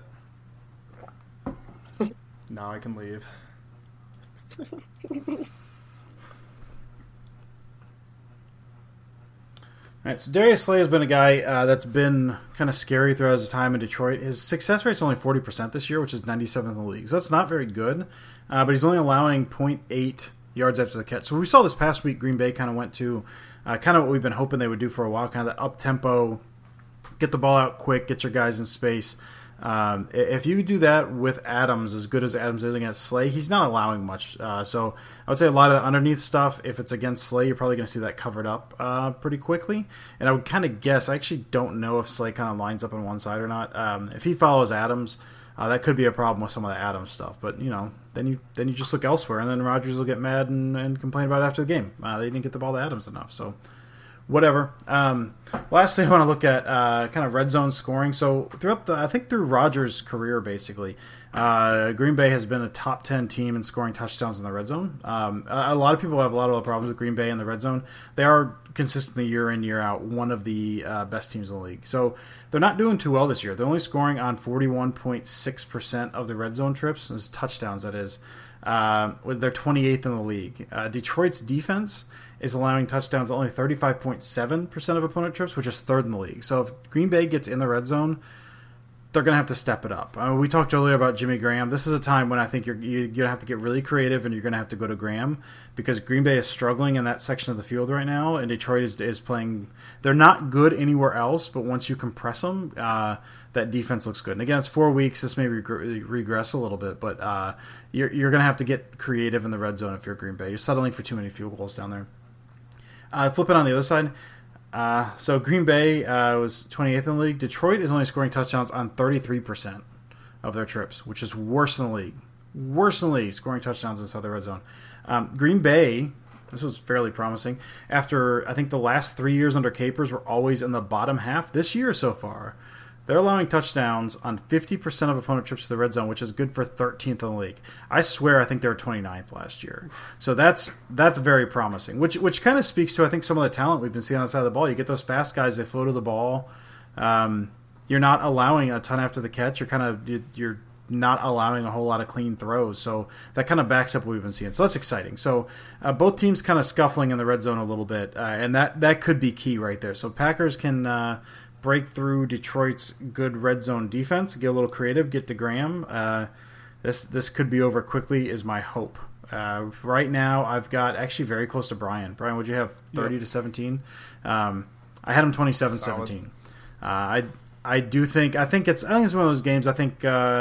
Now I can leave. All right, so Darius Slay has been a guy that's been kind of scary throughout his time in Detroit. His success rate's only 40% this year, which is 97th in the league. So that's not very good, but he's only allowing 0.8 yards after the catch. So we saw this past week, Green Bay kind of went to kind of what we've been hoping they would do for a while, kind of the up-tempo, get the ball out quick, get your guys in space. If you do that with Adams, as good as Adams is against Slay, he's not allowing much. So I would say a lot of the underneath stuff, if it's against Slay, you're probably going to see that covered up pretty quickly. And I would kind of guess, I actually don't know if Slay kind of lines up on one side or not. If he follows Adams, that could be a problem with some of the Adams stuff. But, then you just look elsewhere, and then Rodgers will get mad and complain about it after the game. They didn't get the ball to Adams enough, so... Whatever. Last thing I want to look at, kind of red zone scoring. So through Rodgers' career, basically, Green Bay has been a top 10 team in scoring touchdowns in the red zone. A lot of people have a lot of problems with Green Bay in the red zone. They are consistently year in, year out, one of the best teams in the league. So they're not doing too well this year. They're only scoring on 41.6% of the red zone trips. As touchdowns, that is. They're 28th in the league. Detroit's defense is allowing touchdowns only 35.7% of opponent trips, which is third in the league. So if Green Bay gets in the red zone, they're going to have to step it up. We talked earlier about Jimmy Graham. This is a time when I think you're going to have to get really creative, and you're going to have to go to Graham, because Green Bay is struggling in that section of the field right now, and Detroit is playing. They're not good anywhere else, but once you compress them, that defense looks good. And again, it's 4 weeks. This may regress a little bit, but you're going to have to get creative in the red zone if you're Green Bay. You're settling for too many field goals down there. Flip it on the other side. So Green Bay was 28th in the league. Detroit is only scoring touchdowns on 33% of their trips, which is worse than the league. Worse than the league, scoring touchdowns inside the red zone. Green Bay, this was fairly promising. After, I think, the last 3 years under Capers were always in the bottom half. This year so far, they're allowing touchdowns on 50% of opponent trips to the red zone, which is good for 13th in the league. I swear I think they were 29th last year. So that's very promising, which kind of speaks to, I think, some of the talent we've been seeing on the side of the ball. You get those fast guys, they flow to the ball. You're not allowing a ton after the catch. You're not allowing a whole lot of clean throws. So that kind of backs up what we've been seeing. So that's exciting. So both teams kind of scuffling in the red zone a little bit, and that could be key right there. So Packers can... break through Detroit's good red zone defense, get a little creative, get to Graham. This could be over quickly is my hope. Right now, I've got actually very close to Brian. Brian, would you have 30 to 17? I had him 27-17. I think it's one of those games. I think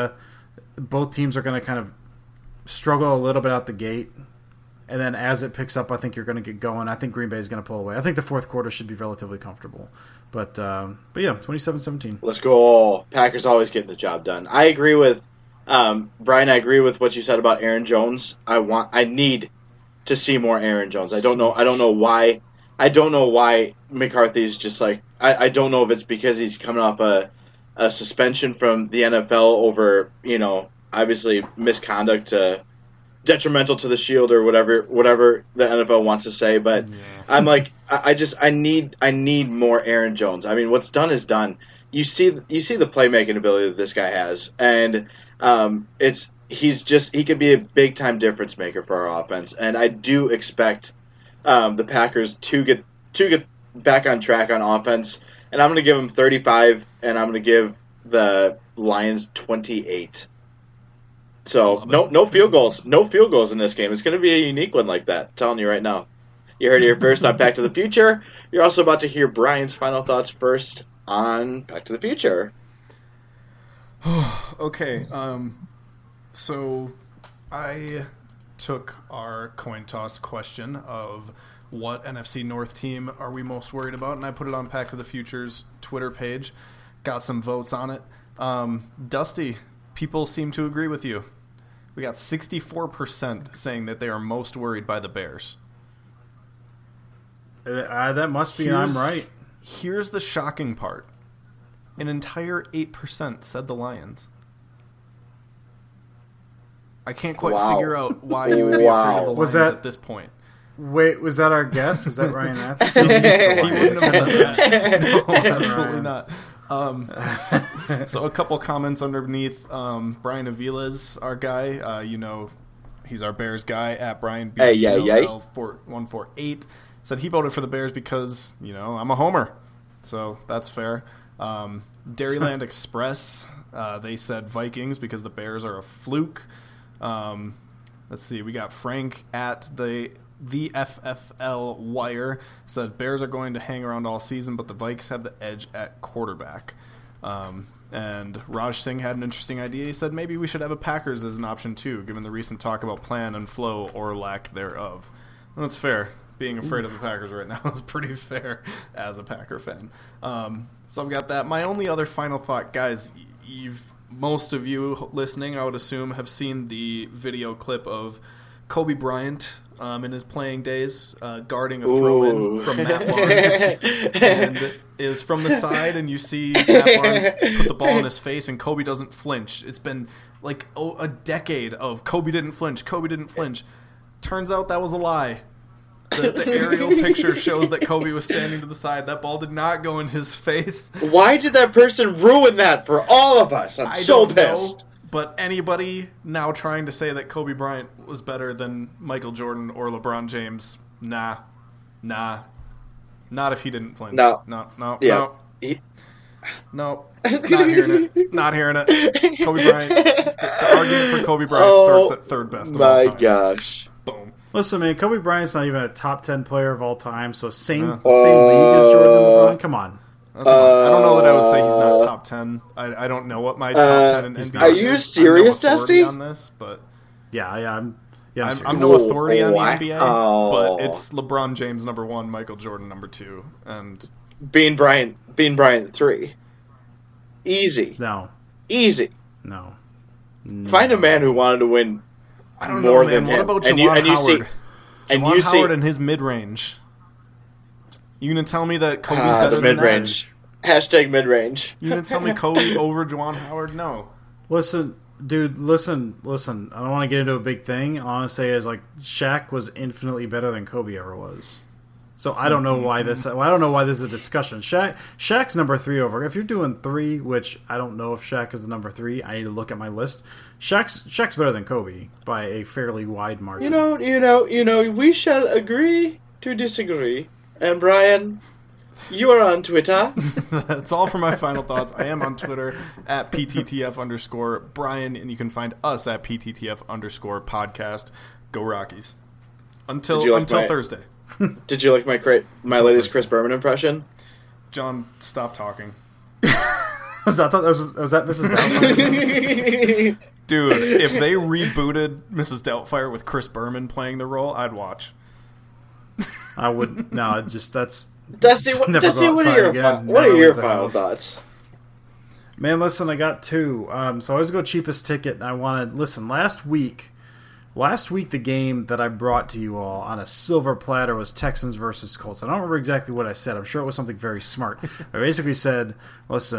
both teams are going to kind of struggle a little bit out the gate. And then as it picks up, I think you're going to get going. I think Green Bay is going to pull away. I think the fourth quarter should be relatively comfortable. But yeah, 27-17. Let's go. Packers always getting the job done. I agree with Brian. I agree with what you said about Aaron Jones. I need to see more Aaron Jones. I don't know why. I don't know why McCarthy's just like. I don't know if it's because he's coming off a suspension from the NFL over, obviously misconduct to detrimental to the Shield or whatever the NFL wants to say. But I'm like, I need more Aaron Jones. I mean, what's done is done. You see the playmaking ability that this guy has, and he could be a big time difference maker for our offense. And I do expect the Packers to get back on track on offense. And I'm going to give them 35, and I'm going to give the Lions 28. So no field goals in this game. It's going to be a unique one like that. I'm telling you right now. You heard it here first on Back to the Future. You're also about to hear Brian's final thoughts first on Back to the Future. Okay, so I took our coin toss question of what NFC North team are we most worried about, and I put it on Back to the Future's Twitter page. Got some votes on it. Dusty, people seem to agree with you. We got 64% saying that they are most worried by the Bears. That must be I'm right. Here's the shocking part. An entire 8% said the Lions. I can't quite figure out why you would be afraid of the Lions at this point. Wait, was that our guess? Was that Ryan Matthews? He wouldn't have said that. No, absolutely not. So a couple comments underneath. Brian Avila's our guy. He's our Bears guy at Brian BL148. Said he voted for the Bears because, I'm a homer. So that's fair. Dairyland Express, they said Vikings because the Bears are a fluke. Let's see. We got Frank at the FFL Wire said Bears are going to hang around all season, but the Vikes have the edge at quarterback. And Raj Singh had an interesting idea. He said maybe we should have a Packers as an option too, given the recent talk about plan and flow or lack thereof. And that's fair. Being afraid of the Packers right now is pretty fair as a Packer fan. So I've got that. My only other final thought, guys, most of you listening, I would assume, have seen the video clip of Kobe Bryant in his playing days, guarding a throw-in from Matt Barnes. And it was from the side, and you see Matt Barnes put the ball in his face, and Kobe doesn't flinch. It's been like a decade of Kobe didn't flinch. Turns out that was a lie. The aerial picture shows that Kobe was standing to the side. That ball did not go in his face. Why did that person ruin that for all of us? I'm so pissed. But anybody now trying to say that Kobe Bryant was better than Michael Jordan or LeBron James, nah. Not if he didn't flinch. No. Not hearing it. Kobe Bryant. The argument for Kobe Bryant starts at third best of all time. My gosh. Boom. Listen, man, Kobe Bryant's not even a top 10 player of all time, so same league as Jordan and LeBron. Come on. I don't know that I would say he's not top 10. I don't know what my top 10 in NBA is. Are you serious, Dusty? On this, but I'm no authority on the NBA, but it's LeBron James number 1, Michael Jordan number 2, and Bean Bryant 3. Easy. No. Find a man who wanted to win. I don't know, man. What about Juwan Howard? Juwan Howard and his mid-range. You gonna tell me that Kobe's better than mid-range? Hashtag mid-range. You gonna tell me Kobe over Juwan Howard? No. Listen, dude. Listen. I don't want to get into a big thing. All I want to say is like Shaq was infinitely better than Kobe ever was. So I don't know why this. I don't know why this is a discussion. Shaq's number 3 over. If you're doing 3, which I don't know if Shaq is the number 3, I need to look at my list. Shaq's better than Kobe by a fairly wide margin. You know. We shall agree to disagree. And Brian, you are on Twitter. That's all for my final thoughts. I am on Twitter at PTTF_Brian, and you can find us at PTTF_podcast. Go Rockies. Until Thursday. Did you like my latest Chris Berman impression? John, stop talking. was that Mrs. Doubtfire? Dude, if they rebooted Mrs. Doubtfire with Chris Berman playing the role, I'd watch. I would. No, that's Dusty. What are your final thoughts? Man, listen, I got 2. So I always go cheapest ticket, and I wanted. Listen, last week, the game that I brought to you all on a silver platter was Texans versus Colts. I don't remember exactly what I said. I'm sure it was something very smart. I basically said, listen,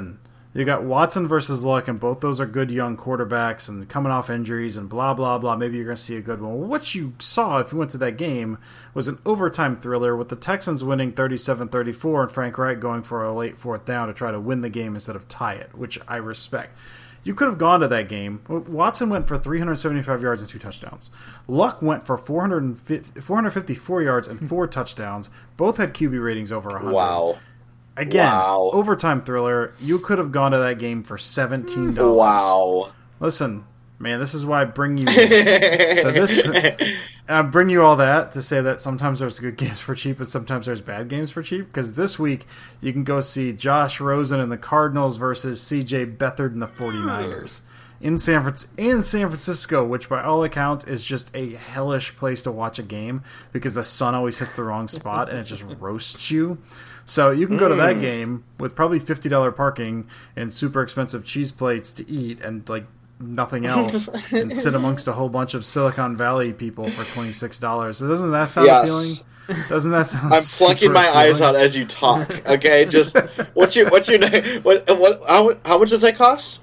You got Watson versus Luck, and both those are good young quarterbacks and coming off injuries and blah, blah, blah. Maybe you're going to see a good one. Well, what you saw if you went to that game was an overtime thriller with the Texans winning 37-34 and Frank Reich going for a late fourth down to try to win the game instead of tie it, which I respect. You could have gone to that game. Watson went for 375 yards and 2 touchdowns. Luck went for 454 yards and 4 touchdowns. Both had QB ratings over 100. Wow. Again, overtime thriller. You could have gone to that game for $17. Wow. Listen, man, this is why I bring you this. I bring you all that to say that sometimes there's good games for cheap and sometimes there's bad games for cheap. Because this week, you can go see Josh Rosen and the Cardinals versus C.J. Beathard and the 49ers. In San Francisco, which by all accounts is just a hellish place to watch a game because the sun always hits the wrong spot and it just roasts you. So you can go to that game with probably $50 parking and super expensive cheese plates to eat and like nothing else and sit amongst a whole bunch of Silicon Valley people for $26. So doesn't that sound appealing? Doesn't that sound? I'm plunking my eyes out as you talk. Okay, just what's your name? How much does that cost?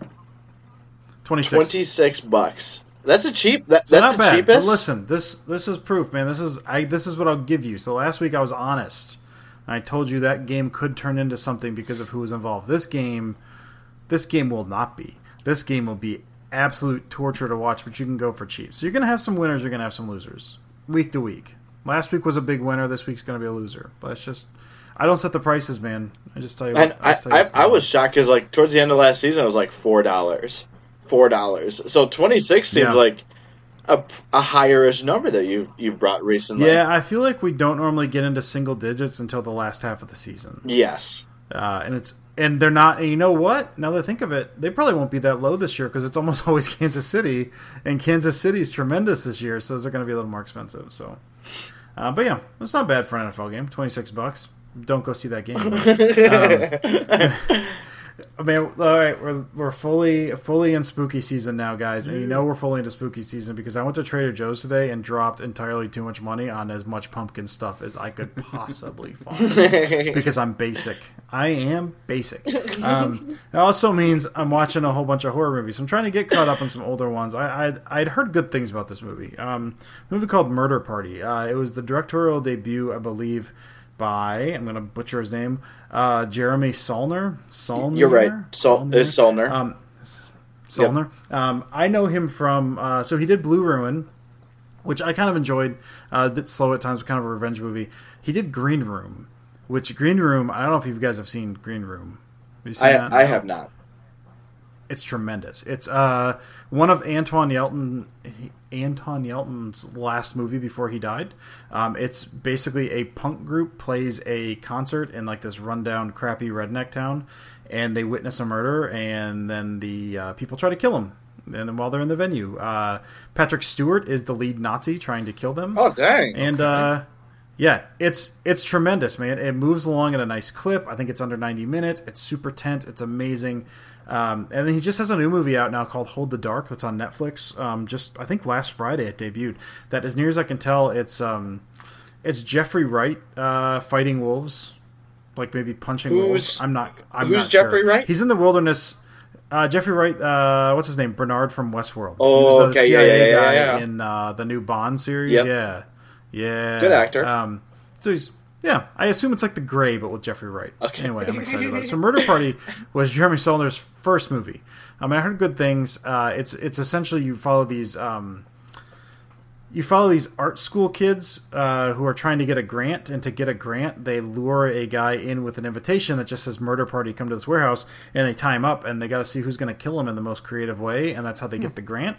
$26. That's a cheap. That's not the bad, cheapest. But listen, this is proof, man. This is what I'll give you. So last week I was honest. I told you that game could turn into something because of who was involved. This game will not be. This game will be absolute torture to watch, but you can go for cheap. So you're going to have some winners, you're going to have some losers. Week to week. Last week was a big winner, this week's going to be a loser. But it's just, I don't set the prices, man. I just tell you what. I was shocked because like towards the end of last season, it was like $4. So 26 seems like a higher-ish number that you brought recently. Yeah, I feel like we don't normally get into single digits until the last half of the season. Yes. And they're not, and you know what? Now that I think of it, they probably won't be that low this year because it's almost always Kansas City, and Kansas City's tremendous this year, so those are going to be a little more expensive. So, but yeah, it's not bad for an NFL game. $26. Don't go see that game. I mean, all right, we're fully in spooky season now, guys, and you know we're fully into spooky season because I went to Trader Joe's today and dropped entirely too much money on as much pumpkin stuff as I could possibly find because I'm basic. I am basic. It also means I'm watching a whole bunch of horror movies. I'm trying to get caught up on some older ones. I'd heard good things about this movie. A movie called Murder Party. It was the directorial debut, I believe, by, I'm going to butcher his name, Jeremy Saulnier. You're right. Saulnier. Saulnier. Yep. I know him from, so he did Blue Ruin, which I kind of enjoyed. A bit slow at times, but kind of a revenge movie. He did Green Room, I don't know if you guys have seen Green Room. Have you seen that? I have not. It's tremendous. It's one of Anton Yelton's last movie before he died. It's basically a punk group plays a concert in like this rundown, crappy redneck town, and they witness a murder, and then the people try to kill him. And then while they're in the venue, Patrick Stewart is the lead Nazi trying to kill them. Oh, dang! And yeah, it's tremendous, man. It moves along at a nice clip. I think it's under 90 minutes. It's super tense. It's amazing. And then he just has a new movie out now called Hold the Dark that's on Netflix. Just I think last Friday it debuted. That, as near as I can tell, it's Jeffrey Wright fighting wolves, like maybe punching wolves. I'm not Jeffrey sure. Wright? He's in the wilderness. Jeffrey Wright. What's his name? Bernard from Westworld. Oh, he was the okay, CIA guy yeah. in the new Bond series. Yep. Yeah. Good actor. So he's. Yeah, I assume it's like The Grey, but with Jeffrey Wright. Okay. Anyway, I'm excited about it. So Murder Party was Jeremy Saulnier's first movie. I heard good things. It's essentially you follow these art school kids who are trying to get a grant, and to get a grant, they lure a guy in with an invitation that just says "Murder Party, come to this warehouse," and they tie him up, and they got to see who's going to kill him in the most creative way, and that's how they get the grant.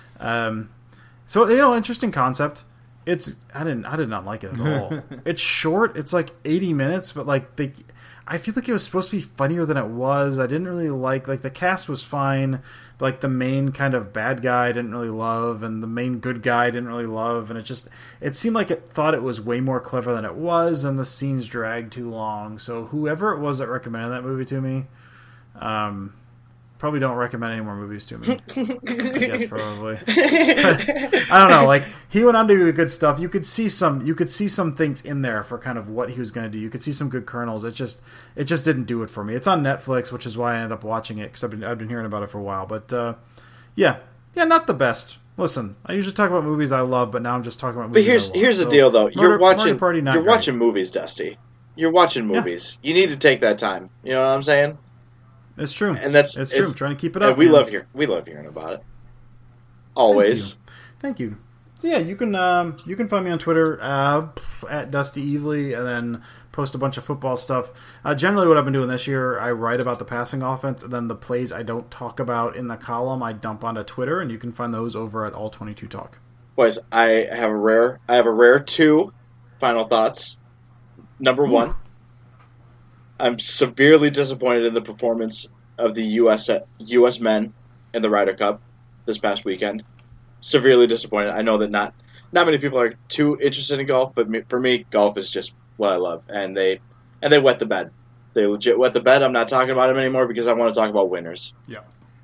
So interesting concept. I did not like it at all. It's short. It's like 80 minutes, but I feel like it was supposed to be funnier than it was. I didn't really like the cast was fine, but like the main kind of bad guy I didn't really love, and the main good guy I didn't really love, and it seemed like it thought it was way more clever than it was, and the scenes dragged too long. So whoever it was that recommended that movie to me, probably probably don't recommend any more movies to me. Yes, probably. I don't know. Like, he went on to do good stuff. You could see some things in there for kind of what he was going to do. You could see some good kernels. It just didn't do it for me. It's on Netflix, which is why I ended up watching it because I've been hearing about it for a while. But yeah, not the best. Listen, I usually talk about movies I love, but now I'm just talking about movies. But here's the deal, though. You're watching movies, Dusty. You're watching movies. Yeah. You need to take that time. You know what I'm saying? It's true. And it's true. I'm trying to keep it up. And we love hearing about it. Always. Thank you. So yeah, you can find me on Twitter at Dusty Evely, and then post a bunch of football stuff. Generally, what I've been doing this year, I write about the passing offense, and then the plays I don't talk about in the column, I dump onto Twitter, and you can find those over at All22Talk. Boys, I have a rare 2 final thoughts. Number 1, I'm severely disappointed in the performance of the U.S. men in the Ryder Cup this past weekend. Severely disappointed. I know that not many people are too interested in golf, but for me, golf is just what I love. And they wet the bed. They legit wet the bed. I'm not talking about them anymore because I want to talk about winners. Yeah.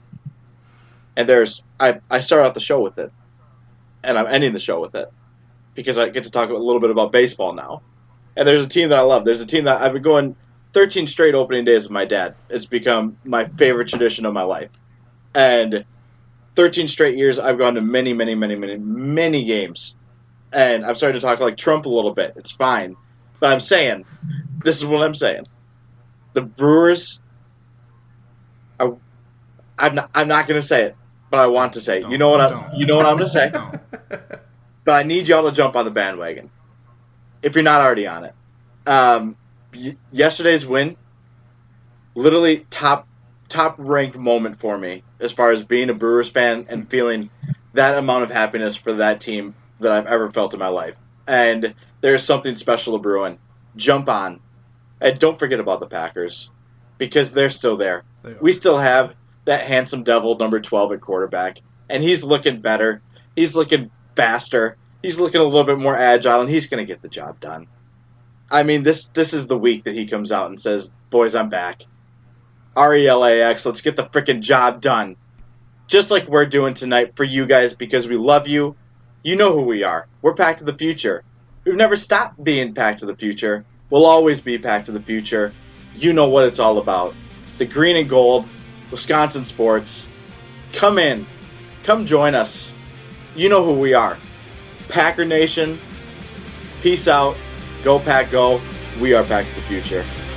And I start out the show with it, and I'm ending the show with it because I get to talk a little bit about baseball now. And there's a team that I love. There's a team that I've been going 13 straight opening days with my dad. It's become my favorite tradition of my life. And 13 straight years, I've gone to many, many, many, many, many games. And I'm starting to talk like Trump a little bit. It's fine. But this is what I'm saying. The Brewers, I'm not going to say it, but I want to say it. You know what I'm going to say? But I need y'all to jump on the bandwagon if you're not already on it. Yesterday's win, literally top ranked moment for me as far as being a Brewers fan and feeling that amount of happiness for that team that I've ever felt in my life. And there's something special to brewing. Jump on. And don't forget about the Packers because they're still there. We still have that handsome devil number 12 at quarterback, and he's looking better. He's looking faster. He's looking a little bit more agile, and he's going to get the job done. I mean, this is the week that he comes out and says, boys, I'm back. RELAX, let's get the freaking job done. Just like we're doing tonight for you guys because we love you. You know who we are. We're Pack to the Future. We've never stopped being Pack to the Future. We'll always be Pack to the Future. You know what it's all about. The green and gold, Wisconsin sports. Come in. Come join us. You know who we are. Packer Nation. Peace out. Go Pack Go. We are Pack to the Future.